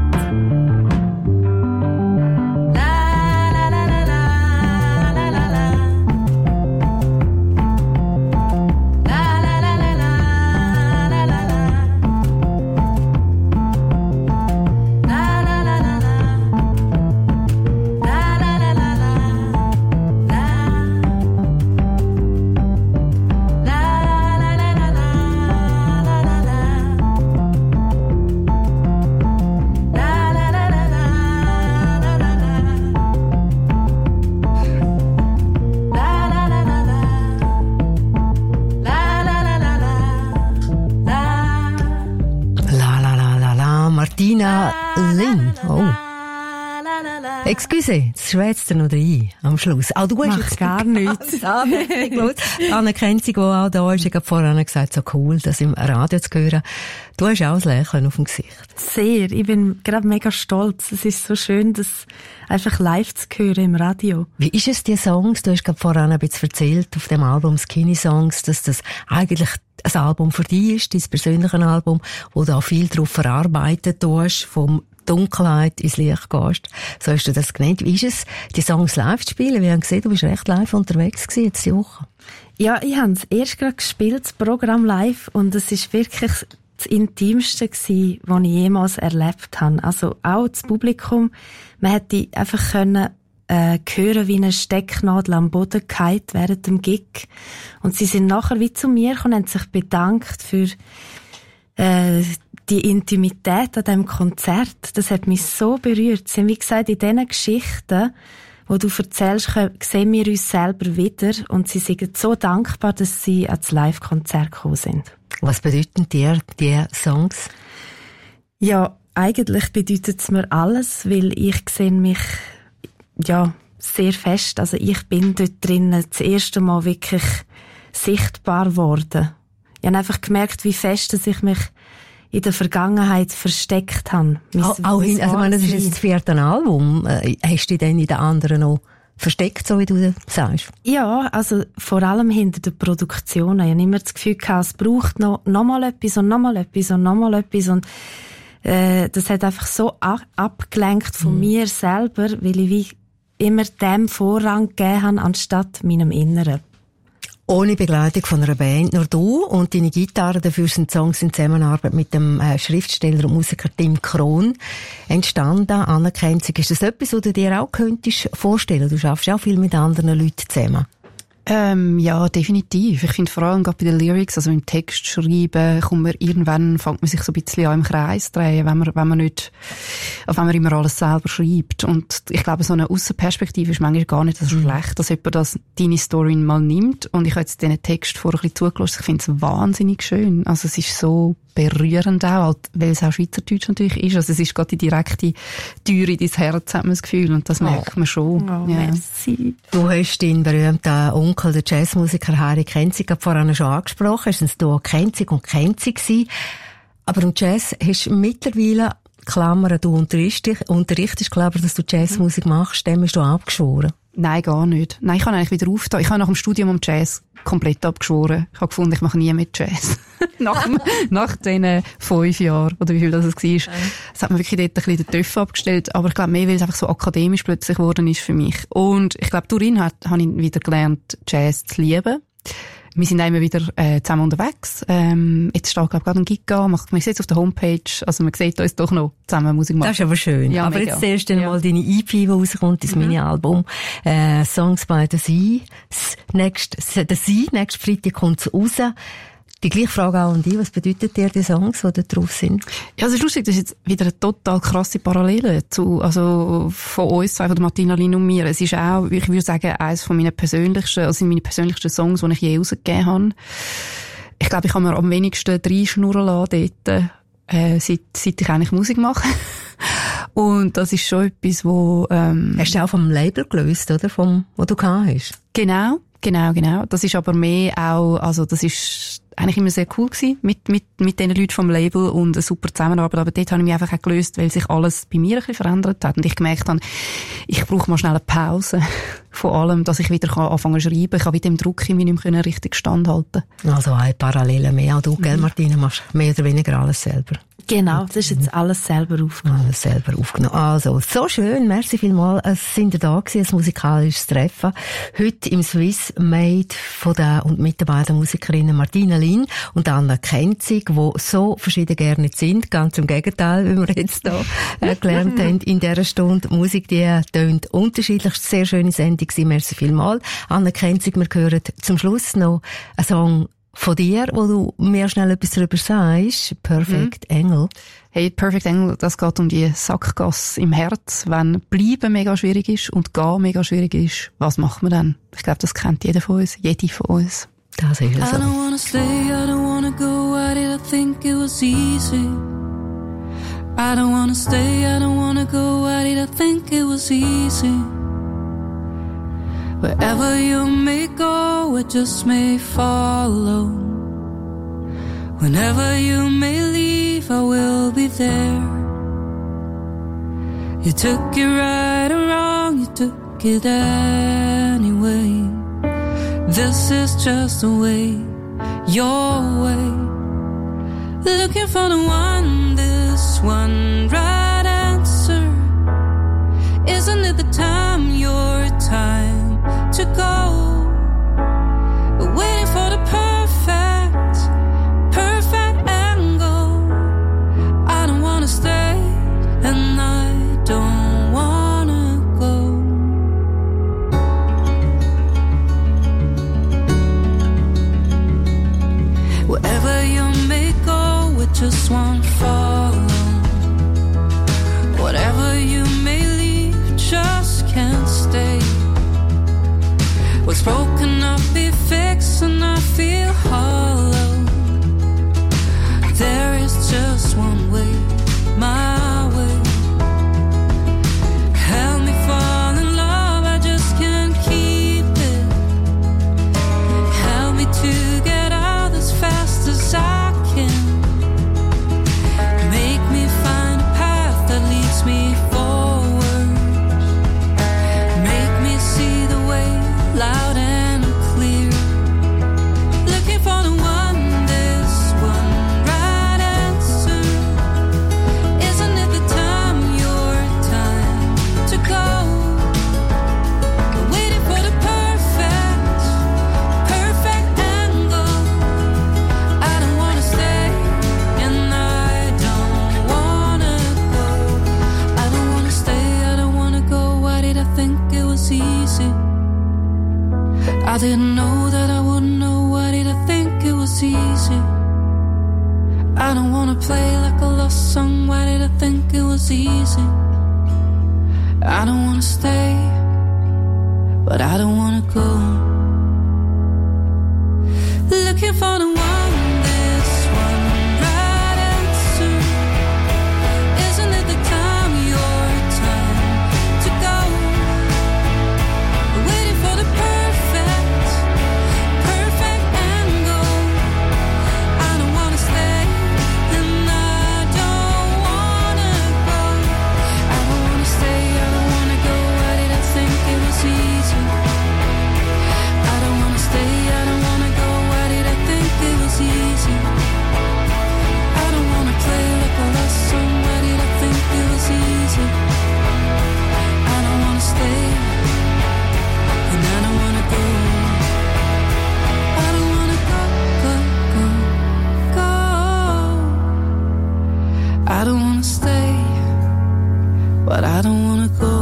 Martina Lin. Oh. Excuse, das schwätzt er noch rein am Schluss. Auch du hast Mach gar nichts. Anna Kenzig, die auch da ist, ich habe vorhin gesagt, so cool, das im Radio zu hören. Du hast auch ein Lächeln auf dem Gesicht. Sehr. Ich bin gerade mega stolz. Es ist so schön, das einfach live zu hören im Radio. Wie ist es, die Songs? Du hast gerade vorhin ein bisschen erzählt auf dem Album Skinny Songs, dass das eigentlich ein Album für dich ist, dein persönliches Album, wo du auch viel drauf verarbeitet hast, vom Dunkelheit ins Licht gehst. So hast du das genannt. Wie ist es, die Songs live zu spielen? Wir haben gesehen, du bist recht live unterwegs gewesen, jetzt die Woche. Ja, ich habe es erst gerade gespielt, das Programm live, und es ist wirklich das Intimste gewesen, was ich jemals erlebt habe. Also auch das Publikum, man hätte einfach können äh, hören, wie eine Stecknadel am Boden gehalten während dem Gig. Und sie sind nachher wie zu mir gekommen und haben sich bedankt für äh, die Intimität an diesem Konzert. Das hat mich so berührt. Sie haben, wie gesagt, in diesen Geschichten, die du erzählst, sehen wir uns selber wieder, und sie sind so dankbar, dass sie ans Live-Konzert gekommen sind. Was bedeuten dir die Songs? Ja, eigentlich bedeutet es mir alles, weil ich sehe mich, ja, sehr fest. Also ich bin dort drinnen das erste Mal wirklich sichtbar geworden. Ich habe einfach gemerkt, wie fest dass ich mich in der Vergangenheit versteckt habe. Auch, auch hin, also ich meine, das ist jetzt das vierte Album. Äh, hast du dich dann in den anderen noch versteckt, so wie du sagst? Ja, also vor allem hinter der Produktion. Ich habe immer das Gefühl gehabt, es braucht noch, noch mal etwas und noch mal etwas und noch mal etwas. Und äh, das hat einfach so ab- abgelenkt von mhm. mir selber, weil ich wie immer dem Vorrang gegeben habe, anstatt meinem Inneren. Ohne Begleitung von einer Band, nur du und deine Gitarre, dafür sind Songs in Zusammenarbeit mit dem äh, Schriftsteller und Musiker Tim Krohn entstanden. Anerkennung, ist das etwas, was du dir auch könntest vorstellen? Du schaffst ja auch viel mit anderen Leuten zusammen. Ähm, ja, definitiv. Ich finde vor allem gerade bei den Lyrics, also im Text schreiben, kommt man irgendwann, fängt man sich so ein bisschen an im Kreis drehen, wenn man, wenn man nicht, wenn man immer alles selber schreibt. Und ich glaube, so eine Aussenperspektive ist manchmal gar nicht so schlecht, dass jemand das, deine Story mal nimmt. Und ich habe jetzt diesen Text vorher ein bisschen zugelassen. Ich finde es wahnsinnig schön. Also es ist so berührend auch, halt, weil es auch Schweizerdeutsch natürlich ist. Also es ist gerade die direkte Tür in dein Herz, hat man das Gefühl. Und das merkt man schon. Oh, ja. merci. Du hast deinen berühmten Onkel, den Jazzmusiker Harry Kenzig, vorhin schon angesprochen. Es sind du Kenzig und Kenzig gewesen. Aber im Jazz hast du mittlerweile, Klammern, du unterrichtest, unterrichtest glaube ich, dass du Jazzmusik machst, dem hast du abgeschworen. Nein, gar nicht. Nein, ich habe eigentlich wieder aufgetan. Ich habe nach dem Studium am Jazz komplett abgeschworen. Ich habe gefunden, ich mache nie mit Jazz. nach, nach diesen fünf Jahren, oder wie viel das es war. Ja. Das hat mir wirklich dort ein bisschen den Töpfe abgestellt. Aber ich glaube mehr, weil es einfach so akademisch plötzlich geworden ist für mich. Und ich glaube, durch ihn habe ich wieder gelernt, Jazz zu lieben. Wir sind auch immer wieder äh, zusammen unterwegs. Ähm, jetzt steht, glaube ich, gerade ein Gig an. Man sieht es auf der Homepage. Also man sieht uns doch noch zusammen Musik machen. Das ist aber schön. Ja, aber mega. jetzt erst einmal ja. deine E P, die rauskommt, das mhm. Mini-Album. Äh, Songs by the Sea. Next, the Sea. Nächsten Freitag kommt es raus. Die gleiche Frage auch an dich. Was bedeutet dir die Songs, die da drauf sind? Ja, es ist lustig. Das ist jetzt wieder eine total krasse Parallele zu, also, von uns zwei, von Martina Lin und mir. Es ist auch, ich würde sagen, eines von meinen persönlichsten, also sind meine persönlichsten Songs, die ich je rausgegeben habe. Ich glaube, ich habe mir am wenigsten reinschnurren lassen dort, äh, seit, seit ich eigentlich Musik mache. Und das ist schon etwas, wo, ähm, hast du auch vom Label gelöst, oder? Vom, wo du gehabt hast? Genau. Genau, genau. Das ist aber mehr auch, also das ist eigentlich immer sehr cool gewesen, mit, mit, mit den Leuten vom Label und eine super Zusammenarbeit. Aber dort habe ich mich einfach auch gelöst, weil sich alles bei mir ein bisschen verändert hat. Und ich gemerkt habe, ich brauche mal schnell eine Pause von allem, dass ich wieder kann anfangen zu schreiben. Ich habe mit dem Druck irgendwie nicht mehr richtig standhalten. Also eine Parallele mehr. Auch du, mhm. gell, Martina, machst mehr oder weniger alles selber. Genau, das ist jetzt alles selber aufgenommen. Alles selber aufgenommen. Also, so schön, merci vielmals. Es sind da gewesen, ein musikalisches Treffen. Heute im Swiss Made von der und mit den beiden Musikerinnen Martina Lin und Anna Kenzig, die so verschieden gerne sind. Ganz im Gegenteil, wie wir jetzt hier äh, gelernt haben in dieser Stunde. Die Musik, die tönt unterschiedlich. Sehr schöne Sendung gewesen. Merci vielmals. Anna Kenzig, wir hören zum Schluss noch einen Song von dir, wo du mir schnell etwas darüber sagst. Perfect mhm. Engel. Hey, Perfect Engel, das geht um die Sackgasse im Herz. Wenn bleiben mega schwierig ist und gehen mega schwierig ist, was macht man dann? Ich glaube, das kennt jeder von uns, jede von uns. Das ist es. I don't wanna stay, I don't wanna go, why did I think it was easy? I don't wanna stay, I don't wanna go, why did I think it was easy? Wherever you may go, it just may follow. Whenever you may leave, I will be there. You took it right or wrong, you took it anyway. This is just the way, your way. Looking for the one, this one right answer. Isn't it the time, your time to go? Waiting for the perfect, perfect angle. I don't wanna stay and I don't wanna go. Wherever you may go, it just won't follow. Whatever you may leave, just can't stay. What's broken up be fixed and I feel hollow. There is just one way, didn't know that I wouldn't know. Why did I think it was easy? I don't wanna play like a lost song. Why did I think it was easy? I don't wanna stay, but I don't wanna go. Looking for the one, this one right answer. Isn't it the time, your time to go? Waiting for the perfect, perfect angle. I don't wanna stay, and I don't wanna go. I don't wanna stay, I don't wanna go. Why did I think it was easy? I don't wanna stay, I don't wanna go. Why did I think it was easy? I don't wanna play like a lost song. Why did I think it was easy? I don't wanna stay, and I don't wanna go. I don't wanna go, go, go, go. I don't wanna stay, but I don't wanna go.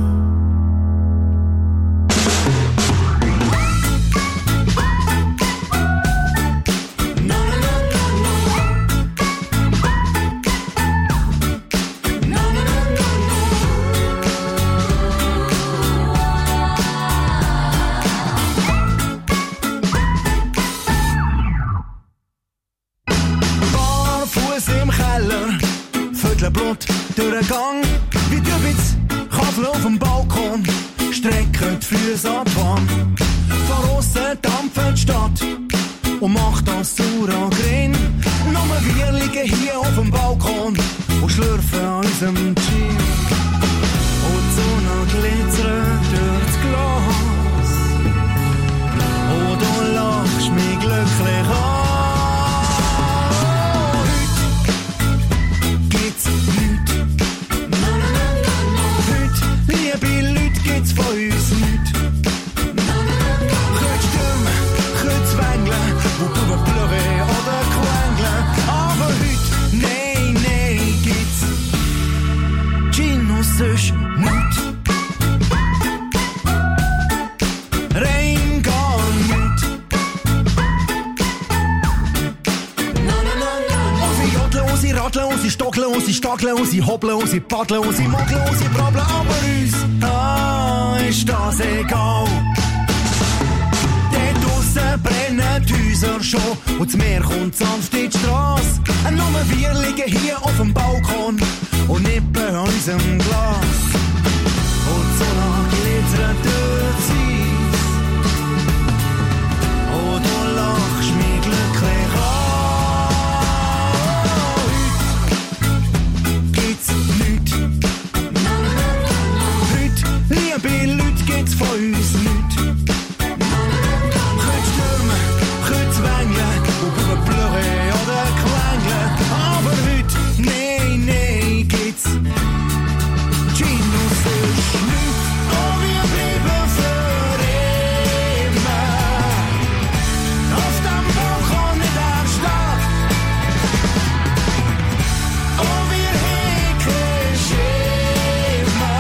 Barfuß im Keller, Viertelblut durch den Gang. Wie Dübitz, Kaffee auf dem Balkon, strecken die Füße an die Wand. Von aussen dampft die Stadt und macht das sauer Grin. Nur wir liegen hier auf dem Balkon und schlürfen an unserem Gin. Und die Sonne glitzert durchs Glas. Und du lachst mich glücklich an. Von uns nicht. Könnt stürmen, könnt zwängeln, wo du pleuren oder quengeln. Aber heute, nein, nein, gibt's Gino sonst nicht. Rein gar nicht. Und sie jodeln, und sie radeln, und sie stockeln, und sie stackeln, und sie hoppeln, und sie paddeln, und sie mogeln, und sie brabbeln. Aber uns, ah, ist das egal. Dort draussen brennen die Häuser schon und das Meer kommt sanft in die Strasse. Nur wir liegen hier auf dem Balkon und nippen an unserem Glas. Und die Sonne glitzert durchs Eis. Oh, du lachst mich glücklich an. Heute gibt's nichts. Liebe Leute, gibt's von uns nichts. Könnt stürmen, könnt zwängeln, und pleuren oder quengeln. Aber heute, nein, nein, gibt's Gino sonst nichts. Oh, wir bleiben für immer auf dem Balkon in der Stadt. Oh, wir häkeln Schema.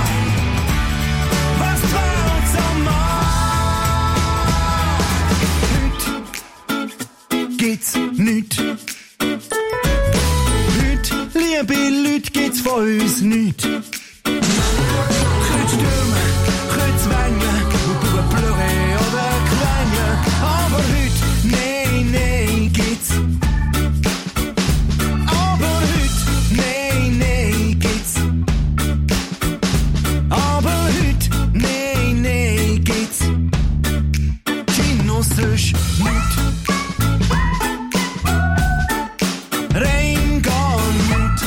Was traut's am Markt? Heute gibt's nichts. Heute, liebe Leute, gibt's von uns nichts. Könnt stürmen, könnt zwängeln, und pleuren oder quengeln. Aber heute, nein, nein, gibt's. Aber heute, nein, nein, gibt's. Aber heute, nein, nein, gibt's Gino sonst nicht. Rein gar nicht.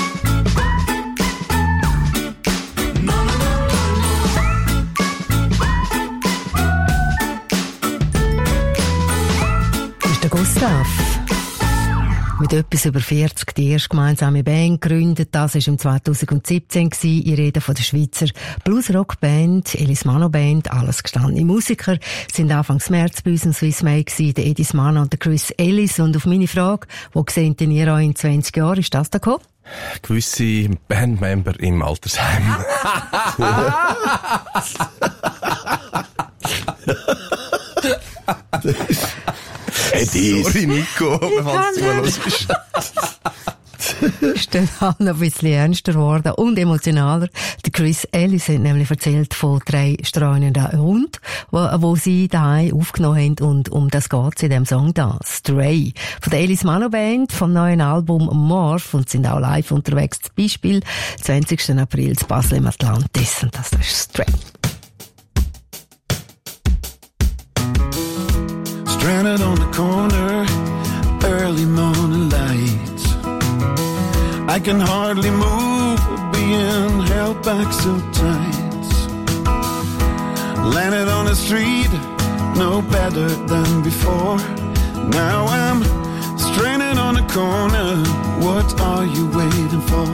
Das ist der Gustav. Mit etwas über vierzig die erste gemeinsame Band gegründet. Das war im zweitausendsiebzehn. Ich rede von der Schweizer Blues-Rock-Band, Elis Mano Band. Alles gestandene Musiker sind Anfangs März bei uns in Swiss May gewesen, der Edis Mano und der Chris Ellis. Und auf meine Frage, wo seht ihr euch in zwanzig Jahren, ist das da gekommen? Gewisse Bandmember im Altersheim. Sorry, Nico, falls du zuhörst. Ist dann auch noch ein bisschen ernster geworden und emotionaler. Der Chris Ellis hat nämlich erzählt von drei streunenden Hunden, wo, wo sie daheim aufgenommen haben, und um das geht es in dem Song da. Stray. Von der Ellis Mano Band, vom neuen Album Morph, und sind auch live unterwegs. Zum Beispiel zwanzigsten April zu Basel im Atlantis, und das ist Stray. Stranded on the corner, early morning light. I can hardly move, being held back so tight. Landed on the street, no better than before. Now I'm stranded on the corner, what are you waiting for?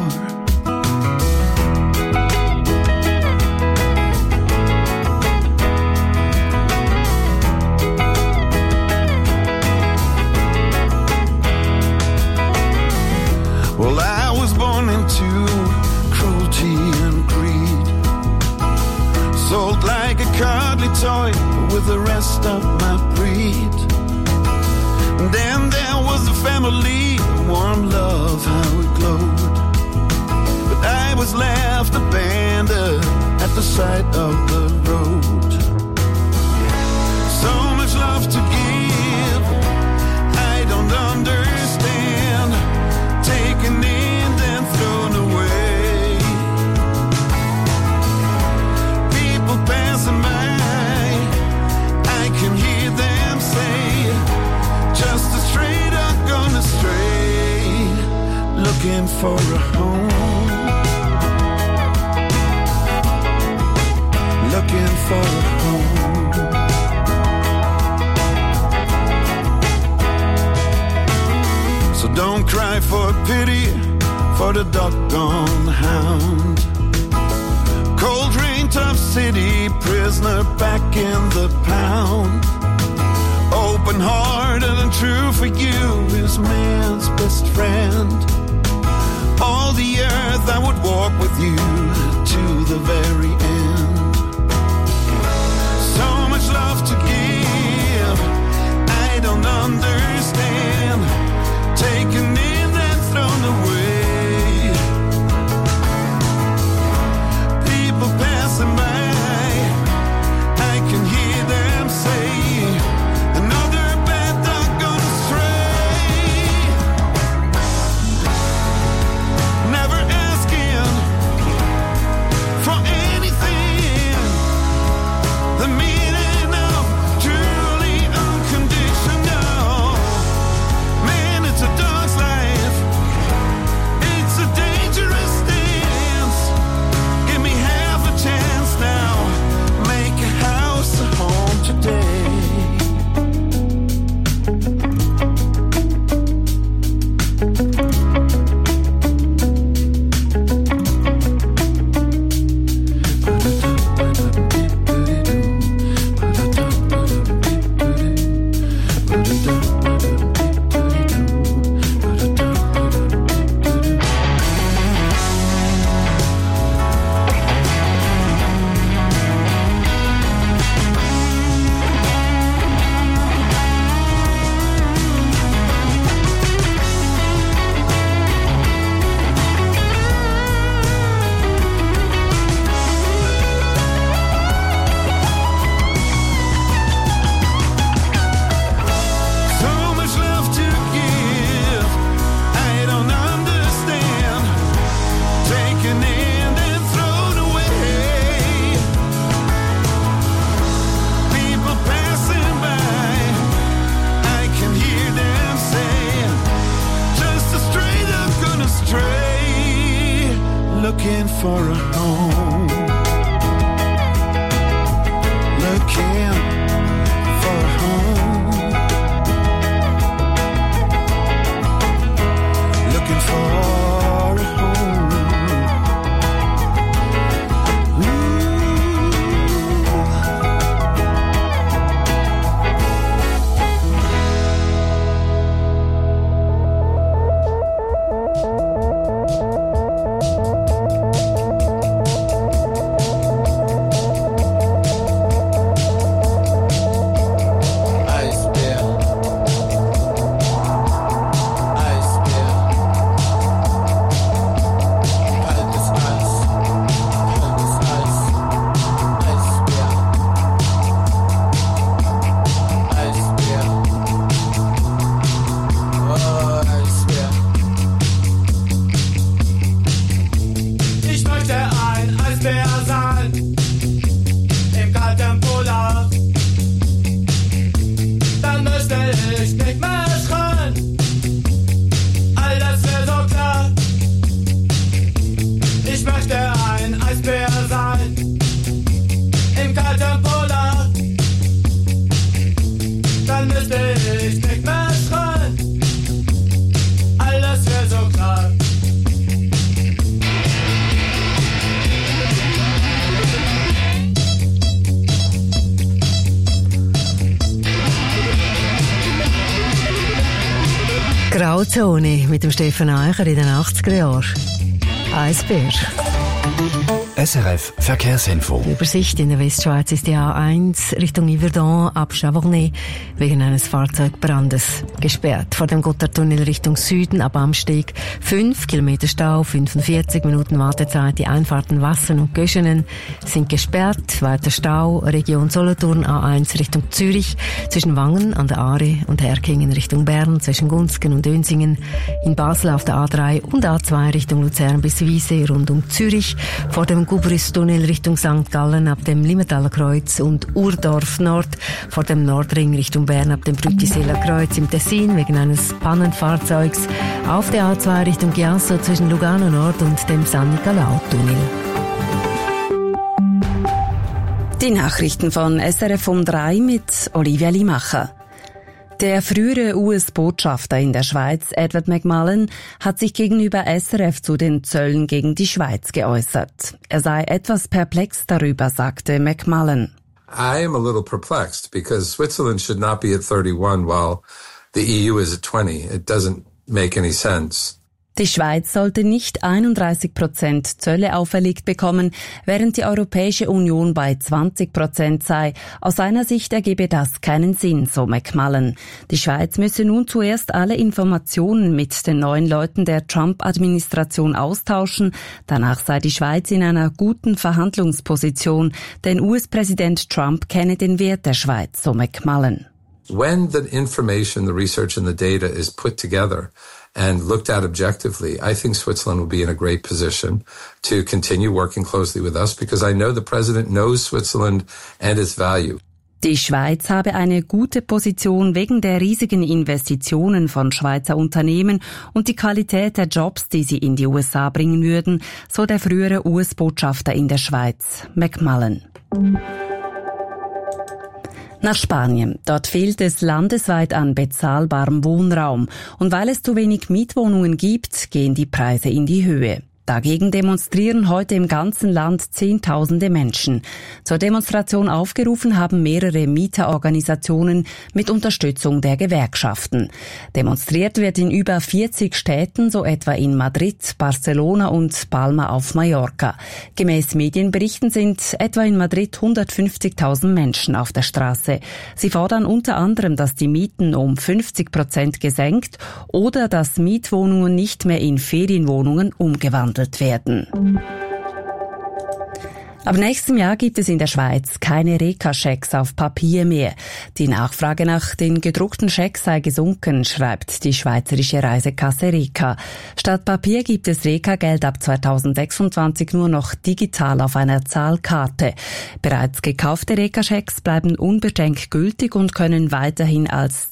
Well, I was born into cruelty and greed, sold like a cuddly toy with the rest of my breed. And then there was the family, warm love, how it glowed. But I was left abandoned at the side of the road. So much love to give, I don't understand. Taken in, then thrown away. People passing by, I can hear them say, just a straight up gonna stray, looking for a home, looking for a home. So don't cry for pity for the doggone hound. Cold rain, tough city, prisoner back in the pound. Open hearted and true for you is man's best friend. All the earth I would walk with you to the very end. So much love to give, I don't understand. Taken in and thrown away. People passing by, I can hear them say, another bad dog gonna stray. Never asking for anything, the meaning of truly unconditional. Man, it's a dog's life, it's a dangerous dance. Give me half a chance now, make a house a home today. So much love to give, I don't understand. Taken in and thrown away. People passing by, I can hear them say, just a straight up gonna stray, looking for a home, looking for a home, looking for a home. Grauzone mit dem Stefan Eicher in den achtziger Jahren. Eisbär. S R F Verkehrsinfo. Die Übersicht in der Westschweiz ist die A eins Richtung Yverdon ab Chavornay wegen eines Fahrzeugbrandes gesperrt. Vor dem Gotthardtunnel Richtung Süden ab Amsteg fünf Kilometer Stau, fünfundvierzig Minuten Wartezeit. Die Einfahrten Wassen und Göschenen sind gesperrt. Weiter Stau, Region Solothurn A eins Richtung Zürich, zwischen Wangen an der Aare und Herkingen Richtung Bern, zwischen Gunzgen und Önsingen, in Basel auf der A drei und A zwei Richtung Luzern bis Wiese rund um Zürich, vor dem Gubristunnel Richtung Sankt Gallen ab dem Limmetaler Kreuz und Urdorf Nord vor dem Nordring Richtung Bern ab dem Brütiseler Kreuz im Tessin wegen eines Pannenfahrzeugs, auf der A zwei Richtung Chiasso zwischen Lugano Nord und dem San Nicolau-Tunnel. Die Nachrichten von S R F um drei mit Olivia Limacher. Der frühere U S-Botschafter in der Schweiz, Edward McMullen, hat sich gegenüber S R F zu den Zöllen gegen die Schweiz geäußert. Er sei etwas perplex darüber, sagte McMullen. I am a little perplexed because Switzerland should not be at thirty-one while the E U is at twenty. It doesn't make any sense. Die Schweiz sollte nicht einunddreißig Prozent Zölle auferlegt bekommen, während die Europäische Union bei zwanzig Prozent sei. Aus seiner Sicht ergebe das keinen Sinn, so McMullen. Die Schweiz müsse nun zuerst alle Informationen mit den neuen Leuten der Trump-Administration austauschen. Danach sei die Schweiz in einer guten Verhandlungsposition, denn U S-Präsident Trump kenne den Wert der Schweiz, so McMullen. When the information, the research and the data is put together and looked at objectively, I think Switzerland will be in a great position to continue working closely with us because I know the President knows Switzerland and its value. Die Schweiz habe eine gute Position wegen der riesigen Investitionen von Schweizer Unternehmen und die Qualität der Jobs, die sie in die U S A bringen würden, so der frühere U S-Botschafter in der Schweiz, McMullen. Nach Spanien. Dort fehlt es landesweit an bezahlbarem Wohnraum. Und weil es zu wenig Mietwohnungen gibt, gehen die Preise in die Höhe. Dagegen demonstrieren heute im ganzen Land Zehntausende Menschen. Zur Demonstration aufgerufen haben mehrere Mieterorganisationen mit Unterstützung der Gewerkschaften. Demonstriert wird in über vierzig Städten, so etwa in Madrid, Barcelona und Palma auf Mallorca. Gemäß Medienberichten sind etwa in Madrid hundertfünfzigtausend Menschen auf der Straße. Sie fordern unter anderem, dass die Mieten um fünfzig Prozent gesenkt oder dass Mietwohnungen nicht mehr in Ferienwohnungen umgewandelt werden. Ab nächstem Jahr gibt es in der Schweiz keine Reka-Schecks auf Papier mehr. Die Nachfrage nach den gedruckten Schecks sei gesunken, schreibt die schweizerische Reisekasse Reka. Statt Papier gibt es Reka-Geld ab zweitausendsechsundzwanzig nur noch digital auf einer Zahlkarte. Bereits gekaufte Reka-Schecks bleiben unbeschränkt gültig und können weiterhin als